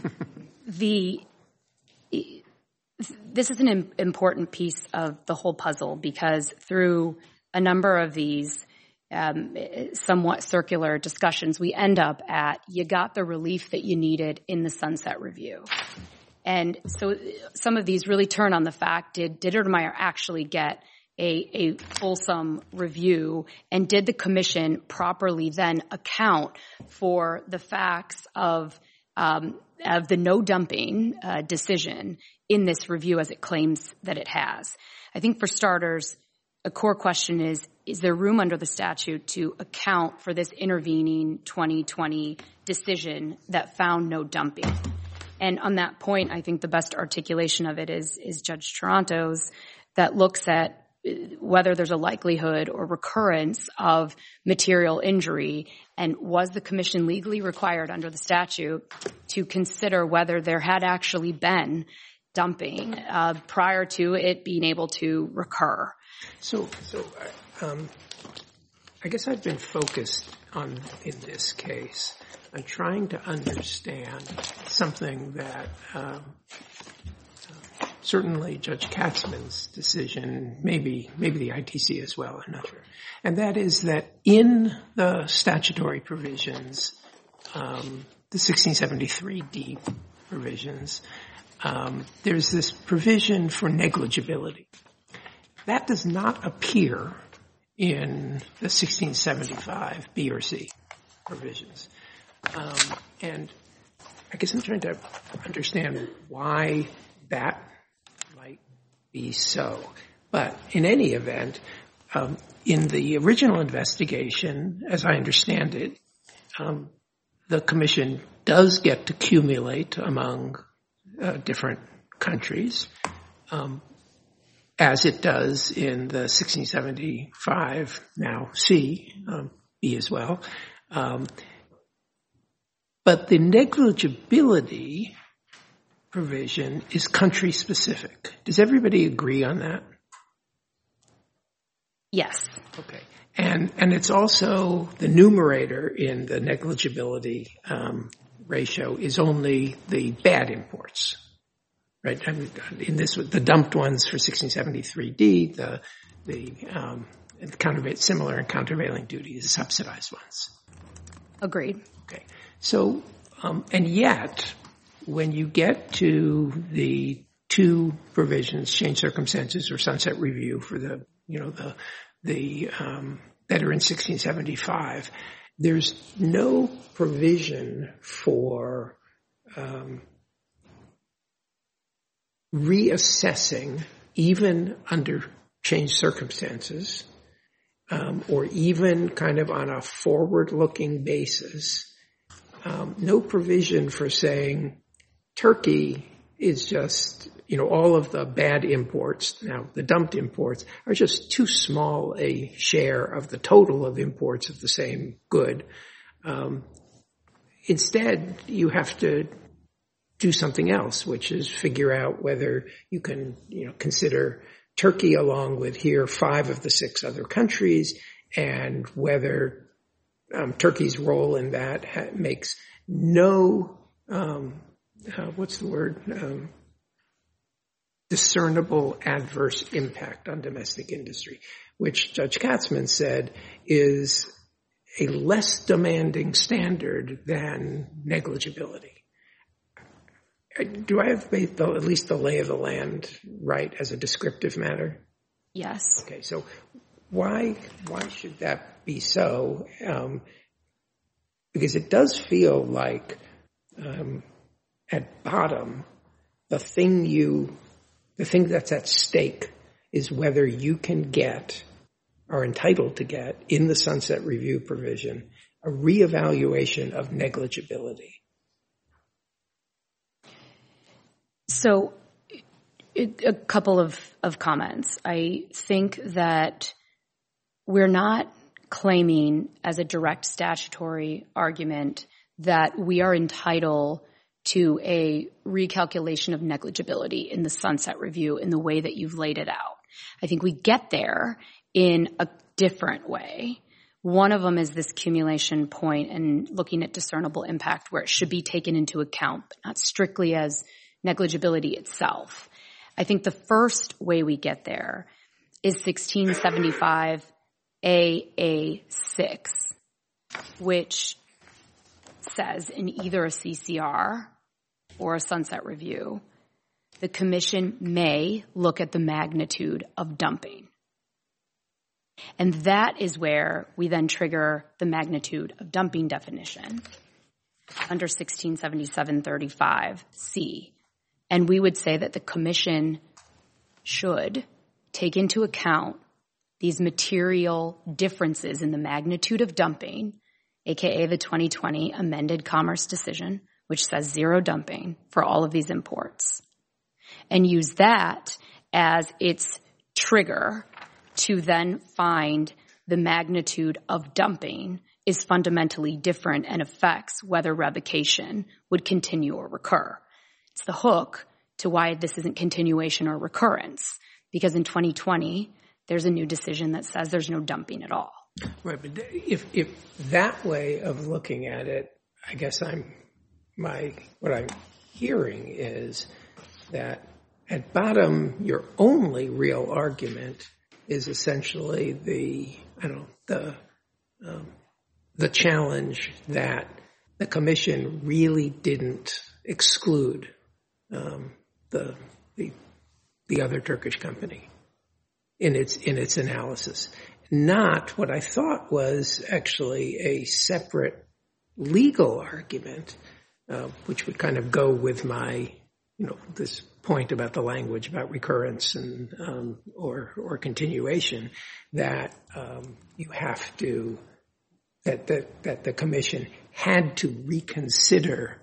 the This is an important piece of the whole puzzle because through a number of these um, somewhat circular discussions, we end up at you got the relief that you needed in the Sunset Review. And so some of these really turn on the fact, did, did Erdemeyer actually get A, a fulsome review, and did the commission properly then account for the facts of um, of the no dumping uh, decision in this review as it claims that it has. I think for starters, a core question is, is there room under the statute to account for this intervening twenty twenty decision that found no dumping? And on that point, I think the best articulation of it is, is Judge Toronto's that looks at whether there's a likelihood or recurrence of material injury, and was the commission legally required under the statute to consider whether there had actually been dumping uh, prior to it being able to recur. So, so um, I guess I've been focused on, in this case, on trying to understand something that um, uh, certainly Judge Katzmann's decision, maybe maybe the I T C as well, I'm not sure, and that is that in the statutory provisions, um, the sixteen seventy-three D provisions, um, there's this provision for negligibility. That does not appear in the sixteen seventy-five B or C provisions. Um, and I guess I'm trying to understand why that might be so. But in any event, um, in the original investigation, as I understand it, um, the commission does get to accumulate among uh, different countries, um, as it does in the sixteen seventy-five, now C, um, B as well. Um, but the negligibility provision is country-specific. Does everybody agree on that? Yes. Okay. And and it's also the numerator in the negligibility um, ratio is only the bad imports. Right, I mean, in this, the dumped ones for sixteen seventy-three D, the the um, countervail, similar and countervailing duty, the subsidized ones. Agreed. Okay, so um, and yet, when you get to the two provisions, change circumstances or sunset review for the you know the the um, that are in sixteen seventy-five, there's no provision for um, reassessing, even under changed circumstances, um, or even kind of on a forward-looking basis, um, no provision for saying Turkey is just, you know, all of the bad imports, now the dumped imports, are just too small a share of the total of imports of the same good. Um, instead, you have to do something else, which is figure out whether you can, you know, consider Turkey along with here five of the six other countries, and whether um, Turkey's role in that ha- makes no, um, uh, what's the word, um, discernible adverse impact on domestic industry, which Judge Katzmann said is a less demanding standard than negligibility. Do I have the, at least the lay of the land right as a descriptive matter? Yes. Okay, so why why should that be so? Um, because it does feel like um, at bottom, the thing you, the thing that's at stake is whether you can get, are entitled to get, in the sunset review provision, a reevaluation of negligibility. So it, a couple of, of comments. I think that we're not claiming as a direct statutory argument that we are entitled to a recalculation of negligibility in the sunset review in the way that you've laid it out. I think we get there in a different way. One of them is this accumulation point and looking at discernible impact where it should be taken into account, but not strictly as negligibility itself. I think the first way we get there is sixteen seventy-five A A six, which says in either a C C R or a sunset review, the commission may look at the magnitude of dumping. And that is where we then trigger the magnitude of dumping definition under sixteen seventy-seven thirty-five C. And we would say that the commission should take into account these material differences in the magnitude of dumping, aka the twenty twenty amended Commerce decision, which says zero dumping for all of these imports, and use that as its trigger to then find the magnitude of dumping is fundamentally different and affects whether revocation would continue or recur. It's the hook to why this isn't continuation or recurrence, because in twenty twenty, there's a new decision that says there's no dumping at all. Right, but if if that way of looking at it, I guess I'm my what I'm hearing is that at bottom, your only real argument is essentially the I don't know the um, the challenge that the commission really didn't exclude um, the the the other Turkish company in its in its analysis. Not what I thought was actually a separate legal argument, uh, which would kind of go with my, you know, this point about the language about recurrence and um, or or continuation, that um, you have to that that that the commission had to reconsider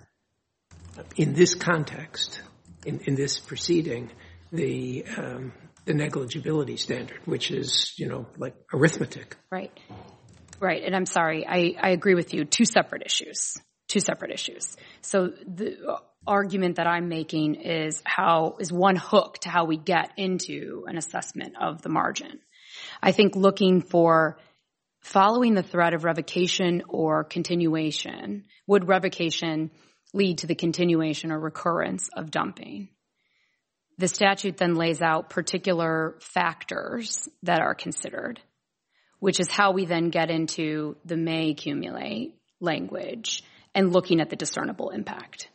in this context, in, in this proceeding, the um, the negligibility standard, which is, you know, like arithmetic. Right. Right. And I'm sorry, I, I agree with you. Two separate issues. Two separate issues. So the argument that I'm making is how is one hook to how we get into an assessment of the margin. I think looking for following the thread of revocation or continuation, would revocation lead to the continuation or recurrence of dumping? The statute then lays out particular factors that are considered, which is how we then get into the may accumulate language and looking at the discernible impact.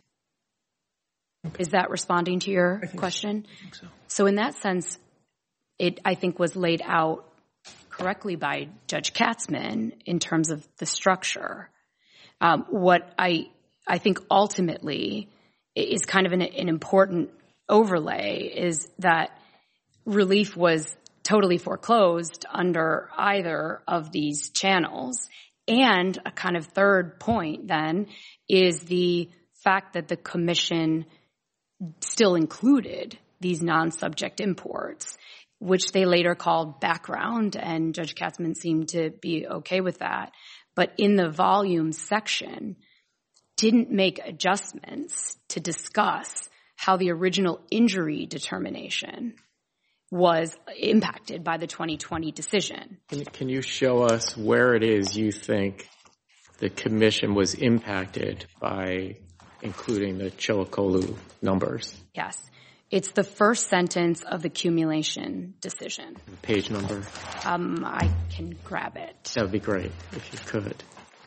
Okay. Is that responding to your question? So. I think so. So in that sense, it, I think, was laid out correctly by Judge Katzmann in terms of the structure. Um, what I I think ultimately is kind of an, an important overlay is that relief was totally foreclosed under either of these channels. And a kind of third point then is the fact that the commission still included these non-subject imports, which they later called background, and Judge Katzmann seemed to be okay with that. But in the volume section, didn't make adjustments to discuss how the original injury determination was impacted by the twenty twenty decision. Can, can you show us where it is you think the commission was impacted by including the Çilekoglu numbers? Yes. It's the first sentence of the accumulation decision. Page number? Um, I can grab it. That would be great if you could.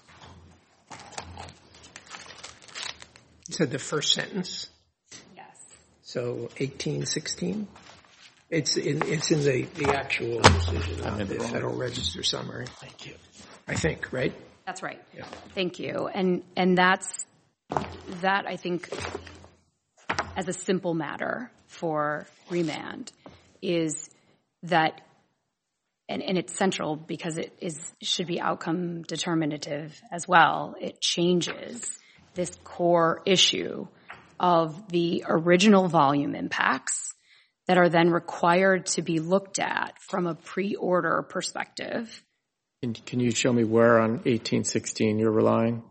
You said the first sentence? Yes. So eighteen sixteen? It's in, it's in the, the actual decision of the Federal Register summary. Thank you. I think, right? That's right. Yeah. Thank you. And and that's, that I think, as a simple matter for remand, is that, and, and it's central because it is should be outcome determinative as well, it changes this core issue of the original volume impacts that are then required to be looked at from a pre-order perspective. Can, can you show me where on eighteen sixteen you're relying?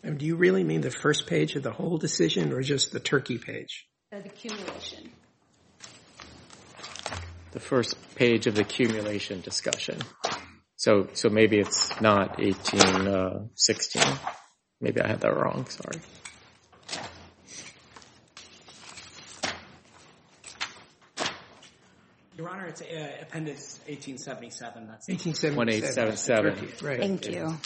And do you really mean the first page of the whole decision or just the Turkey page? Uh, the accumulation. The first page of the accumulation discussion. So, so maybe it's not eighteen sixteen. Maybe I had that wrong. Sorry. Your Honor, it's uh, Appendix eighteen seventy-seven. That's eighteen seventy-seven. eighteen seventy-seven. Turkey, right. Thank you.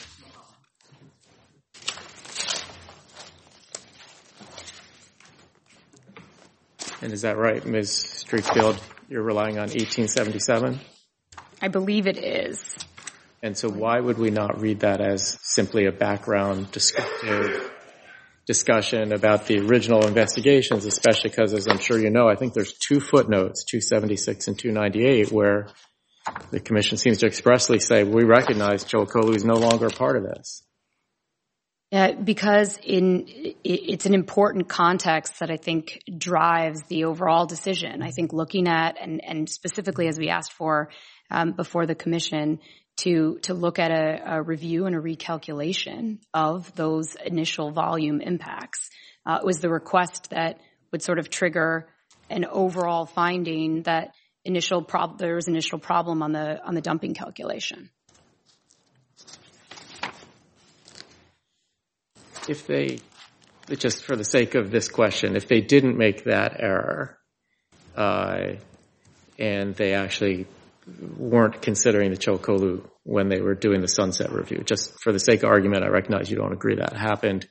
And is that right, Miz Streetfield? You're relying on eighteen seventy-seven? I believe it is. And so why would we not read that as simply a background descriptive discussion about the original investigations, especially because, as I'm sure you know, I think there's two footnotes, two seventy-six and two ninety-eight, where the Commission seems to expressly say, we recognize Çolakoglu is no longer a part of this. Yeah, because in it's an important context that I think drives the overall decision. I think looking at, and, and specifically as we asked for um, before the Commission, to to look at a, a review and a recalculation of those initial volume impacts. Uh, it was the request that would sort of trigger an overall finding that initial prob- there was initial problem on the on the dumping calculation. If they, just for the sake of this question, if they didn't make that error uh, and they actually weren't considering the Çolakoglu when they were doing the sunset review, just for the sake of argument, I recognize you don't agree that happened.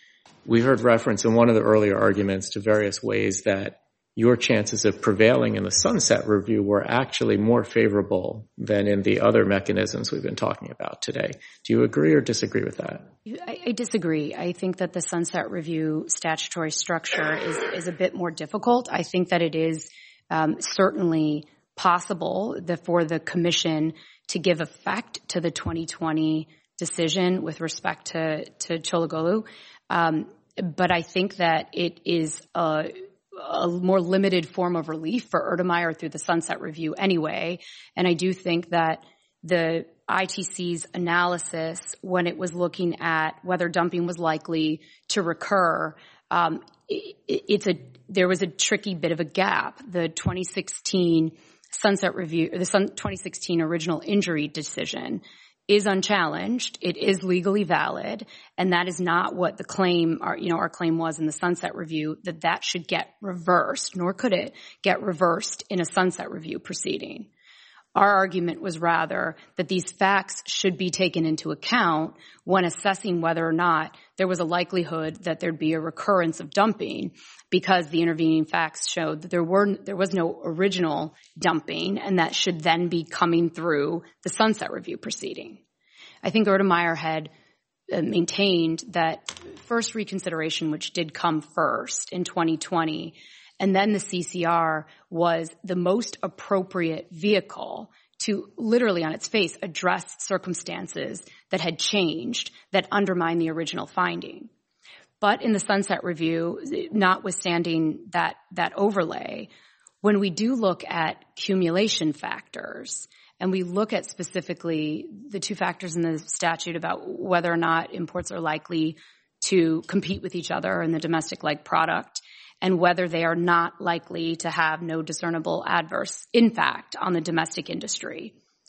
We heard reference in one of the earlier arguments to various ways that your chances of prevailing in the sunset review were actually more favorable than in the other mechanisms we've been talking about today. Do you agree or disagree with that? I, I disagree. I think that the sunset review statutory structure is, is a bit more difficult. I think that it is um, certainly possible that for the Commission to give effect to the twenty twenty decision with respect to, to Çolakoglu. Um, but I think that it is a a more limited form of relief for Erdemeier through the sunset review anyway. And I do think that the I T C's analysis, when it was looking at whether dumping was likely to recur, um, it, it's a there was a tricky bit of a gap. The twenty sixteen sunset review, the twenty sixteen original injury decision is unchallenged. It is legally valid, and that is not what the claim, our, you know, our claim was in the sunset review, that that should get reversed, nor could it get reversed in a sunset review proceeding. Our argument was rather that these facts should be taken into account when assessing whether or not there was a likelihood that there'd be a recurrence of dumping, because the intervening facts showed that there were there was no original dumping, and that should then be coming through the sunset review proceeding. I think Erdemeier had uh, maintained that first reconsideration, which did come first in twenty twenty, and then the C C R was the most appropriate vehicle to literally on its face address circumstances that had changed that undermined the original finding. But in the sunset review, notwithstanding that, that overlay, when we do look at accumulation factors, and we look at specifically the two factors in the statute about whether or not imports are likely to compete with each other in the domestic-like product, and whether they are not likely to have no discernible adverse impact on the domestic industry.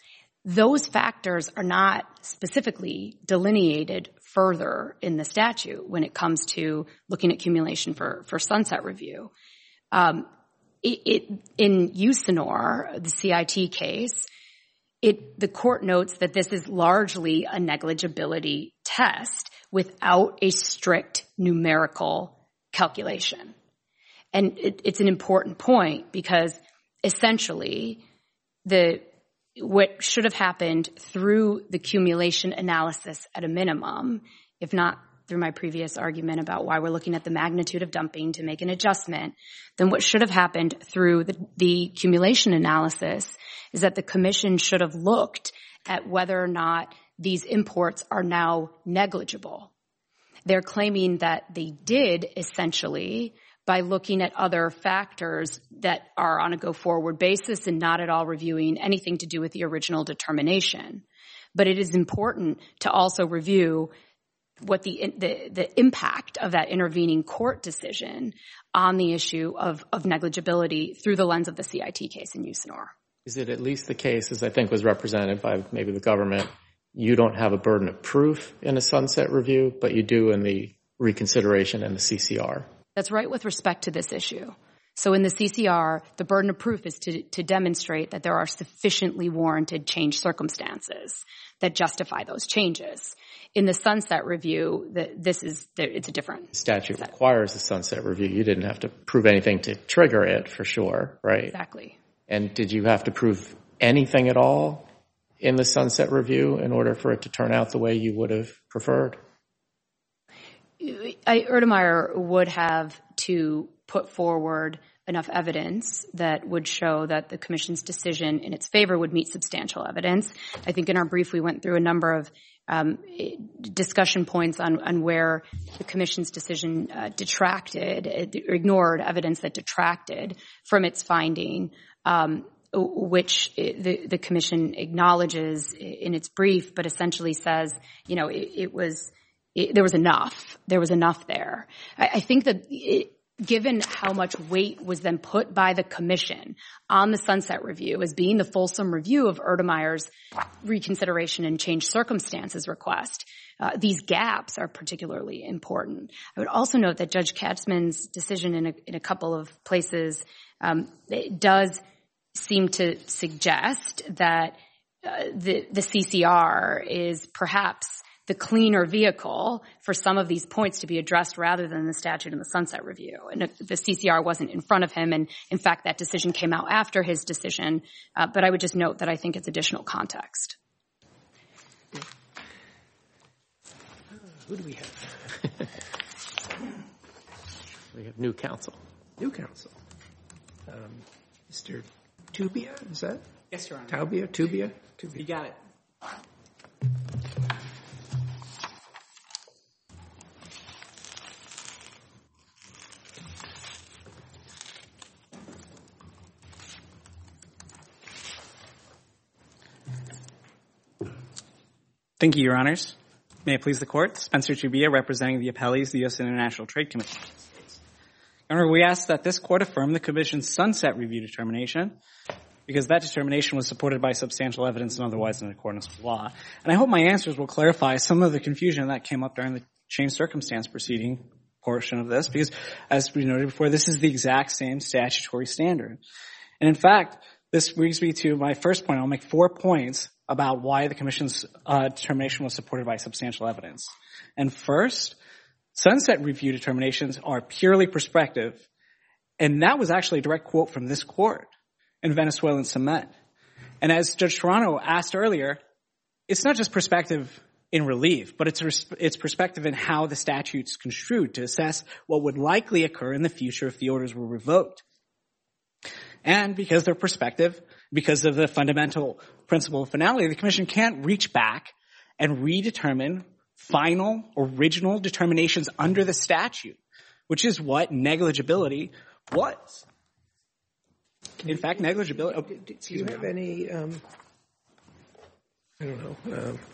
Those factors are not specifically delineated further in the statute when it comes to looking at accumulation for, for sunset review. Um, it, it, in Usinor, the C I T case, it, the court notes that this is largely a negligibility test without a strict numerical calculation. And it, it's an important point because essentially the what should have happened through the accumulation analysis at a minimum, if not through my previous argument about why we're looking at the magnitude of dumping to make an adjustment, then what should have happened through the, the accumulation analysis is that the Commission should have looked at whether or not these imports are now negligible. They're claiming that they did essentially by looking at other factors that are on a go-forward basis and not at all reviewing anything to do with the original determination. But it is important to also review what the, the the impact of that intervening court decision on the issue of, of negligibility through the lens of the C I T case in USANOR. Is it at least the case, as I think was represented by maybe the government, you don't have a burden of proof in a sunset review, but you do in the reconsideration and the C C R? That's right with respect to this issue. So in the C C R, the burden of proof is to, to demonstrate that there are sufficiently warranted change circumstances that justify those changes. In the sunset review, the, this is it's a different the statute set. Requires a sunset review. You didn't have to prove anything to trigger it, for sure, right? Exactly. And did you have to prove anything at all in the sunset review in order for it to turn out the way you would have preferred? I, Erdemeier would have to put forward enough evidence that would show that the Commission's decision in its favor would meet substantial evidence. I think in our brief we went through a number of um, discussion points on, on where the Commission's decision uh, detracted, uh, ignored evidence that detracted from its finding, um, which the, the Commission acknowledges in its brief, but essentially says, you know, it, it was it, there was enough. There was enough there. I, I think that it, given how much weight was then put by the Commission on the sunset review as being the fulsome review of Erdemeier's reconsideration and change circumstances request, uh, these gaps are particularly important. I would also note that Judge Katzmann's decision in a, in a couple of places um, it does seem to suggest that uh, the, the C C R is perhaps the cleaner vehicle for some of these points to be addressed rather than the statute and the sunset review. And the C C R wasn't in front of him, and in fact that decision came out after his decision. Uh, but I would just note that I think it's additional context. Who do we have? We have new counsel. New counsel. Um, Mister Tubia, is that? Yes, Your Honor. Taubia? Tubia? Tubia. You got it. Thank you, Your Honors. May it please the Court, Spencer Tubia representing the appellees of the U S International Trade Commission. Your Honor, we ask that this Court affirm the Commission's sunset review determination because that determination was supported by substantial evidence and otherwise in accordance with law. And I hope my answers will clarify some of the confusion that came up during the change circumstance proceeding portion of this because, as we noted before, this is the exact same statutory standard. And in fact, this brings me to my first point. I'll make four points about why the Commission's uh, determination was supported by substantial evidence. And first, sunset review determinations are purely prospective, and that was actually a direct quote from this Court in Venezuelan Cement. And as Judge Toronto asked earlier, it's not just prospective in relief, but it's res- it's prospective in how the statute's construed to assess what would likely occur in the future if the orders were revoked. And because they're prospective, because of the fundamental principle of finality, the Commission can't reach back and redetermine final, original determinations under the statute, which is what negligibility was. In fact, negligibility... Oh, do you have any, um, I don't know, um,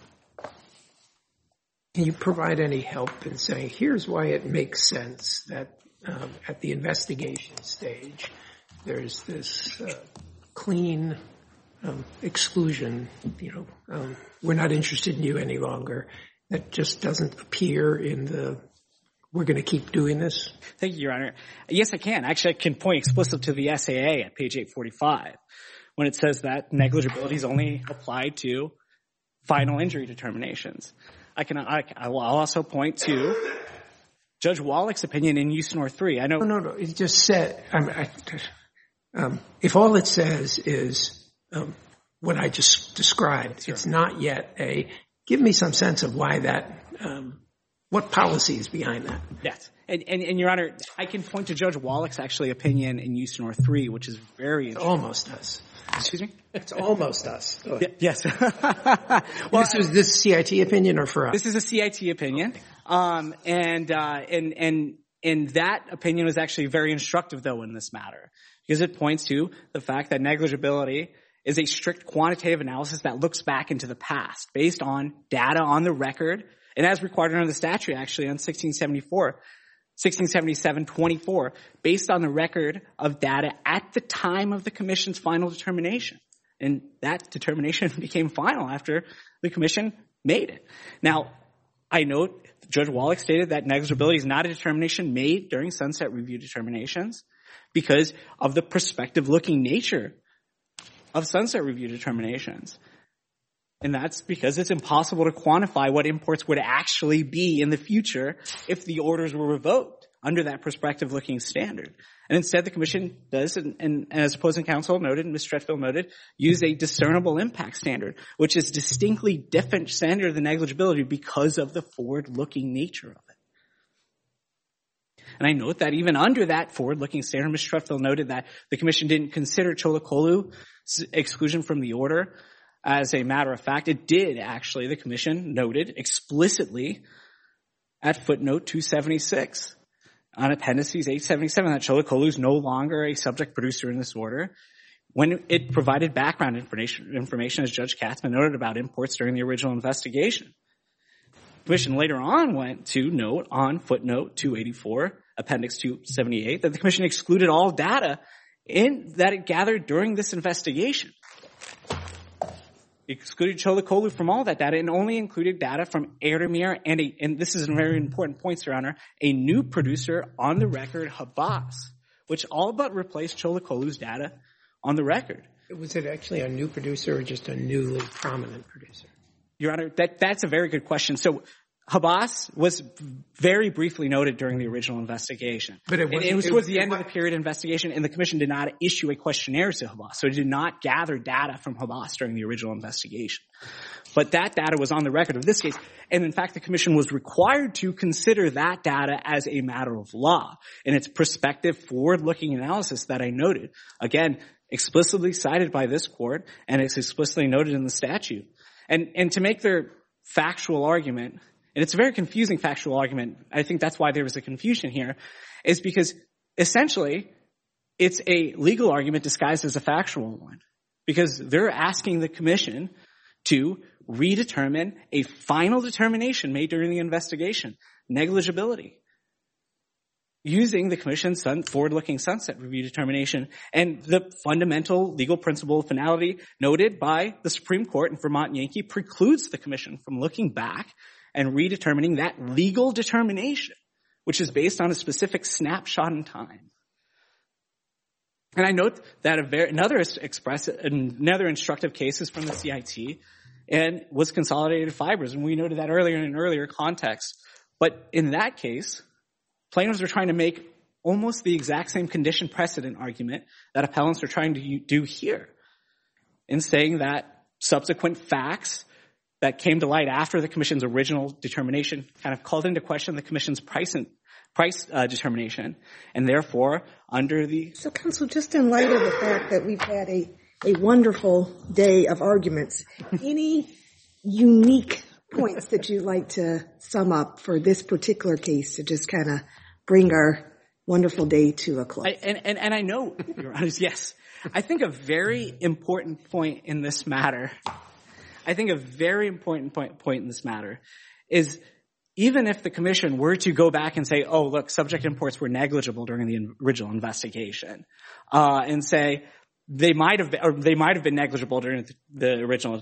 can you provide any help in saying, here's why it makes sense that um, at the investigation stage, there's this uh, clean um, exclusion, you know, um, we're not interested in you any longer. That just doesn't appear in the, we're going to keep doing this? Thank you, Your Honor. Yes, I can. Actually, I can point explicitly to the S A A at page eight forty-five when it says that negligibility is only applied to final injury determinations. I can, I, I will also point to Judge Wallach's opinion in USANOR three. I know. No, no, no. It just said, I, I, um, if all it says is um, what I just described, sure. It's not yet a, give me some sense of why that, um, what policy is behind that? Yes. And, and, and Your Honor, I can point to Judge Wallach's actually opinion in USANOR three, which is very interesting. Almost us. Excuse me? It's almost us. Y- yes. well, this is this C I T opinion or for us? This is a C I T opinion. Um, and, uh, and, and, and that opinion was actually very instructive, though, in this matter, because it points to the fact that negligibility is a strict quantitative analysis that looks back into the past based on data on the record And as required under the statute, actually, on sixteen seventy-four, sixteen seventy-seven twenty-four, based on the record of data at the time of the commission's final determination. And that determination became final after the commission made it. Now, I note Judge Wallach stated that negligibility is not a determination made during sunset review determinations because of the prospective-looking nature of sunset review determinations. And that's because it's impossible to quantify what imports would actually be in the future if the orders were revoked under that prospective-looking standard. And instead, the commission does, and, and as opposing counsel noted, and Miz Stretfield noted, use a discernible impact standard, which is distinctly different standard than negligibility because of the forward-looking nature of it. And I note that even under that forward-looking standard, Miz Stretfield noted that the commission didn't consider Cholacolu's exclusion from the order. As a matter of fact, it did actually, the commission noted explicitly at footnote two seventy-six on appendices eight seventy-seven that Cholacolu is no longer a subject producer in this order when it provided background information, information as Judge Katzmann noted about imports during the original investigation. The commission later on went to note on footnote two eighty-four, appendix two seventy-eight, that the commission excluded all data in that it gathered during this investigation. It excluded Cholacolu from all that data and only included data from Erdemir and, a, and this is a very important point, Your Honor, a new producer on the record, Habas, which all but replaced Cholacolu's data on the record. Was it actually a new producer or just a newly prominent producer? Your Honor, that, that's a very good question. So Habas was very briefly noted during the original investigation. But it, it was towards the end of the period of investigation, and the commission did not issue a questionnaire to Habas, so it did not gather data from Habas during the original investigation. But that data was on the record of this case, and in fact the commission was required to consider that data as a matter of law in its prospective forward-looking analysis that I noted. Again, explicitly cited by this court, and it's explicitly noted in the statute. And, and to make their factual argument, and it's a very confusing factual argument, I think that's why there was a confusion here, is because essentially it's a legal argument disguised as a factual one. Because they're asking the commission to redetermine a final determination made during the investigation, negligibility, using the commission's forward-looking sunset review determination and the fundamental legal principle of finality noted by the Supreme Court in Vermont Yankee precludes the commission from looking back and redetermining that legal determination, which is based on a specific snapshot in time. And I note that a very, another express, another instructive case is from the C I T and was Consolidated Fibers, and we noted that earlier in an earlier context. But in that case, plaintiffs are trying to make almost the exact same condition precedent argument that appellants are trying to do here in saying that subsequent facts that came to light after the commission's original determination kind of called into question the commission's price and price uh, determination, and therefore under the... So, counsel, just in light of the fact that we've had a, a wonderful day of arguments, any unique points that you'd like to sum up for this particular case to just kind of bring our wonderful day to a close? I, and, and, and I know, Your Honor, yes. I think a very important point in this matter I think a very important point, point in this matter is even if the commission were to go back and say, oh, look, subject imports were negligible during the original investigation, uh, and say they might have been, or they might have been negligible during the, the original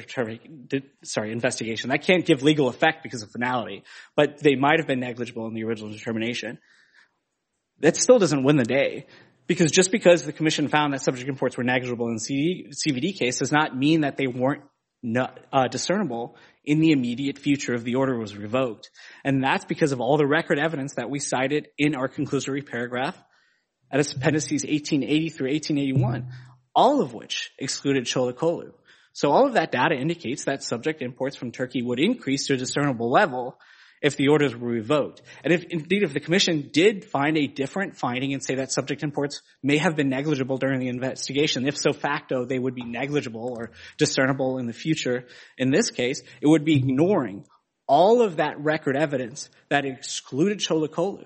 sorry, investigation. That can't give legal effect because of finality, but they might have been negligible in the original determination. That still doesn't win the day. Because just because the commission found that subject imports were negligible in the C V D case does not mean that they weren't Not, uh, discernible in the immediate future if the order was revoked. And that's because of all the record evidence that we cited in our conclusory paragraph at appendices eighteen eighty through eighteen eighty-one, all of which excluded Cholacolu. So all of that data indicates that subject imports from Turkey would increase to a discernible level if the orders were revoked. And if indeed if the commission did find a different finding and say that subject imports may have been negligible during the investigation, if so facto they would be negligible or discernible in the future, in this case, it would be ignoring all of that record evidence that excluded Cholacolu.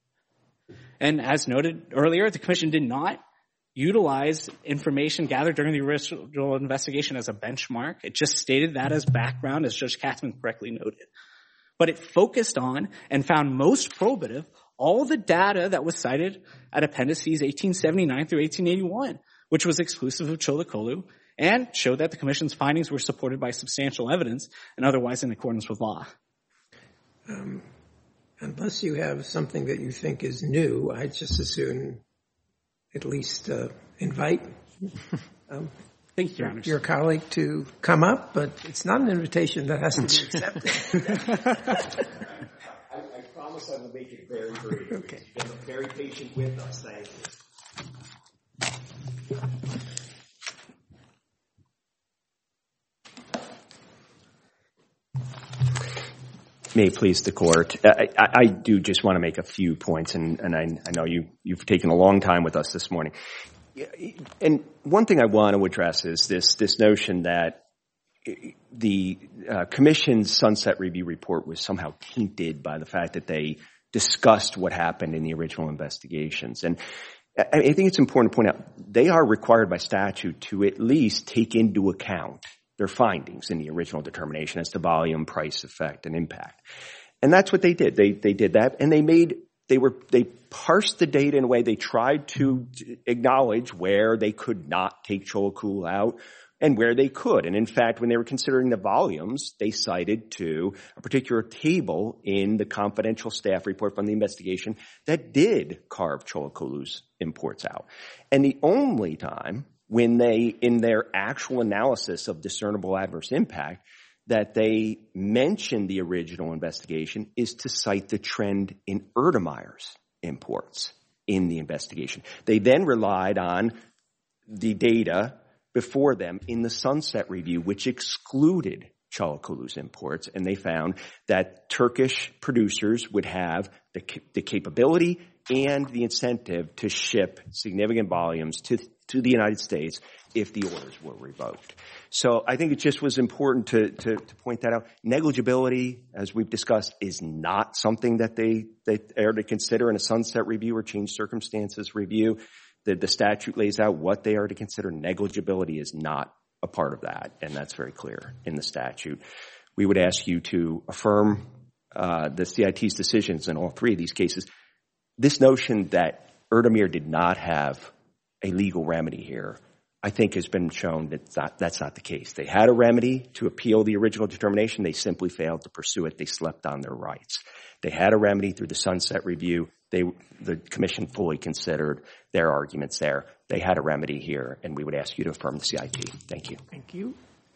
And as noted earlier, the commission did not utilize information gathered during the original investigation as a benchmark. It just stated that as background, as Judge Katzmann correctly noted. but it focused on and found most probative all the data that was cited at Appendices eighteen seventy-nine through eighteen eighty-one, which was exclusive of Çolakolu, and showed that the Commission's findings were supported by substantial evidence and otherwise in accordance with law. Um, unless you have something that you think is new, I'd just as soon at least uh, invite um, Thank you, Your Honor. your colleague to come up, but it's not an invitation that has to be accepted. I, I promise I will make it very brief. Okay. You've been very patient with us. Thank you. May it please the Court. I, I, I do just want to make a few points, and, and I, I know you, you've taken a long time with us this morning. And one thing I want to address is this, this notion that the uh, Commission's Sunset Review report was somehow tainted by the fact that they discussed what happened in the original investigations. And I, I think it's important to point out they are required by statute to at least take into account their findings in the original determination as to volume, price, effect, and impact. And that's what they did. They they did that, and they made they were they parsed the data in a way they tried to acknowledge where they could not take Çolakolu out and where they could. And in fact, when they were considering the volumes, they cited to a particular table in the confidential staff report from the investigation that did carve Çolakolu's imports out. And the only time when they, in their actual analysis of discernible adverse impact, that they mentioned the original investigation is to cite the trend in Erdemeyer's imports in the investigation. They then relied on the data before them in the Sunset Review, which excluded Çolakolu's imports, and they found that Turkish producers would have the, the capability and the incentive to ship significant volumes to to the United States if the orders were revoked. So I think it just was important to, to, to point that out. Negligibility, as we've discussed, is not something that they, they are to consider in a Sunset Review or changed circumstances review. The, the statute lays out what they are to consider. Negligibility is not a part of that, and that's very clear in the statute. We would ask you to affirm uh, the C I T's decisions in all three of these cases. This notion that Erdemeyer did not have a legal remedy here, I think has been shown that not, that's not the case. They had a remedy to appeal the original determination. They simply failed to pursue it. They slept on their rights. They had a remedy through the Sunset Review. They, the Commission fully considered their arguments there. They had a remedy here, and we would ask you to affirm the C I T. Thank you. Thank you.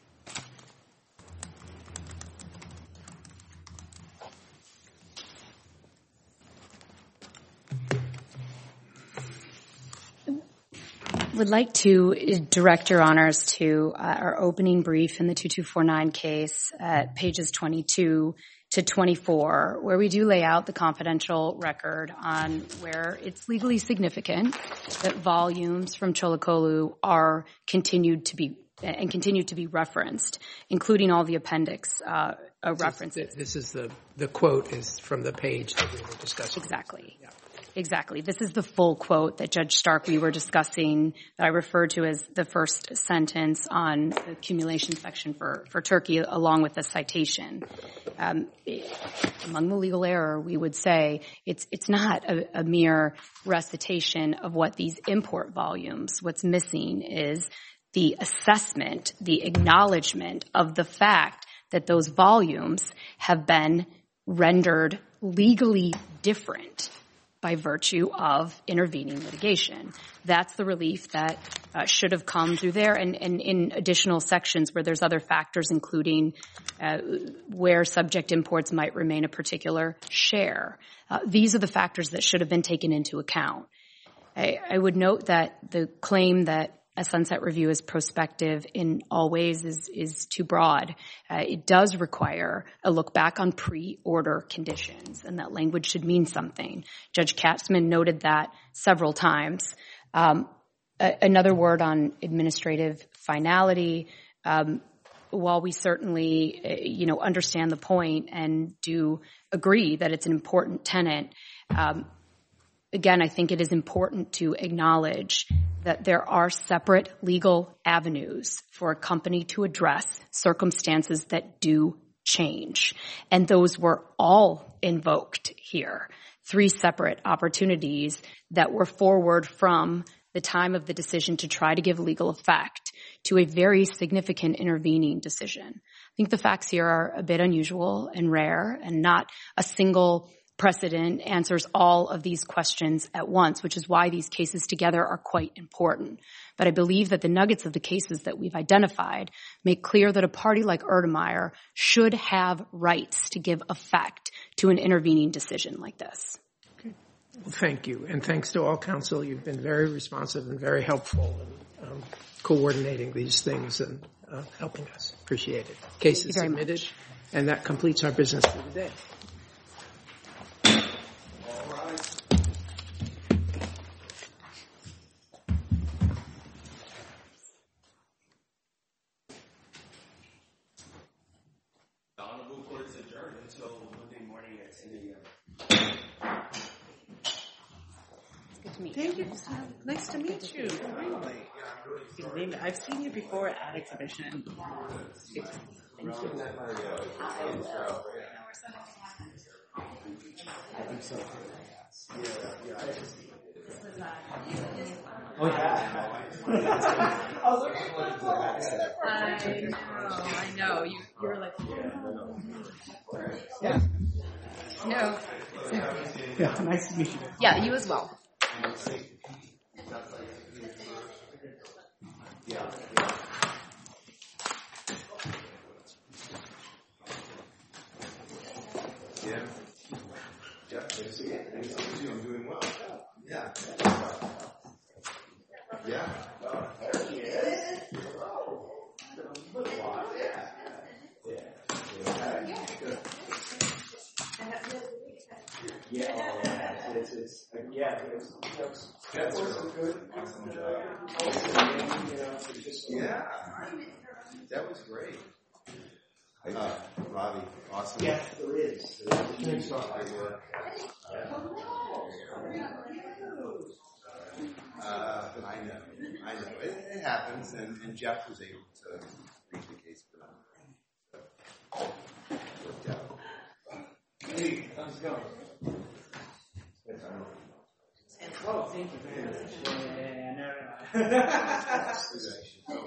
Would like to direct your honors to uh, our opening brief in the two two four nine case at pages twenty-two to twenty-four, where we do lay out the confidential record on where it's legally significant that volumes from Çolakolu are continued to be and continue to be referenced, including all the appendix uh, uh, references. This is the the quote is from the page that we were discussing. Exactly. Yeah. Exactly. This is the full quote that Judge Stark we were discussing that I referred to as the first sentence on the accumulation section for, for Turkey, along with the citation. Um, among the legal error, we would say it's it's not a, a mere recitation of what these import volumes. What's missing is the assessment, the acknowledgement of the fact that those volumes have been rendered legally different by virtue of intervening litigation. That's the relief that uh, should have come through there, and, and in additional sections where there's other factors, including uh, where subject imports might remain a particular share. Uh, these are the factors that should have been taken into account. I, I would note that the claim that a Sunset Review is prospective in all ways is, is too broad. Uh, it does require a look back on pre-order conditions, and that language should mean something. Judge Katzmann noted that several times. Um, a, another word on administrative finality. Um, while we certainly, uh, you know, understand the point and do agree that it's an important tenet, um, again, I think it is important to acknowledge that there are separate legal avenues for a company to address circumstances that do change. And those were all invoked here. Three separate opportunities that were forward from the time of the decision to try to give legal effect to a very significant intervening decision. I think the facts here are a bit unusual and rare, and not a single precedent answers all of these questions at once, which is why these cases together are quite important. But I believe that the nuggets of the cases that we've identified make clear that a party like Erdemeier should have rights to give effect to an intervening decision like this. Okay. Well, thank you. And thanks to all counsel. You've been very responsive and very helpful in um, coordinating these things and uh, helping us. Appreciate it. Case is submitted. Much. And that completes our business for the day. Thank you. Nice to meet you. Really. I've seen you before at a commission. Thank you. Oh, yeah. I know. I know. You, you're like. Yeah. No. Yeah. Nice to meet you. Yeah, you as well. Yeah. Yeah. Yeah. Nice to see you. Nice to meet you. I'm doing well. Yeah. Yeah. Oh, there he is. Oh. Yeah. Yeah. Yeah. Good. Yeah, it's, it's, yeah, it's, it's, that's good. Yeah, that was great. Uh, Robbie, awesome. Yeah, there is. There is. Uh, I know, I know. It, it happens, and, and Jeff was able to read the case for them. So, worked out. Hey, how's it going? Oh, thank you very much. Yeah, no, no, no.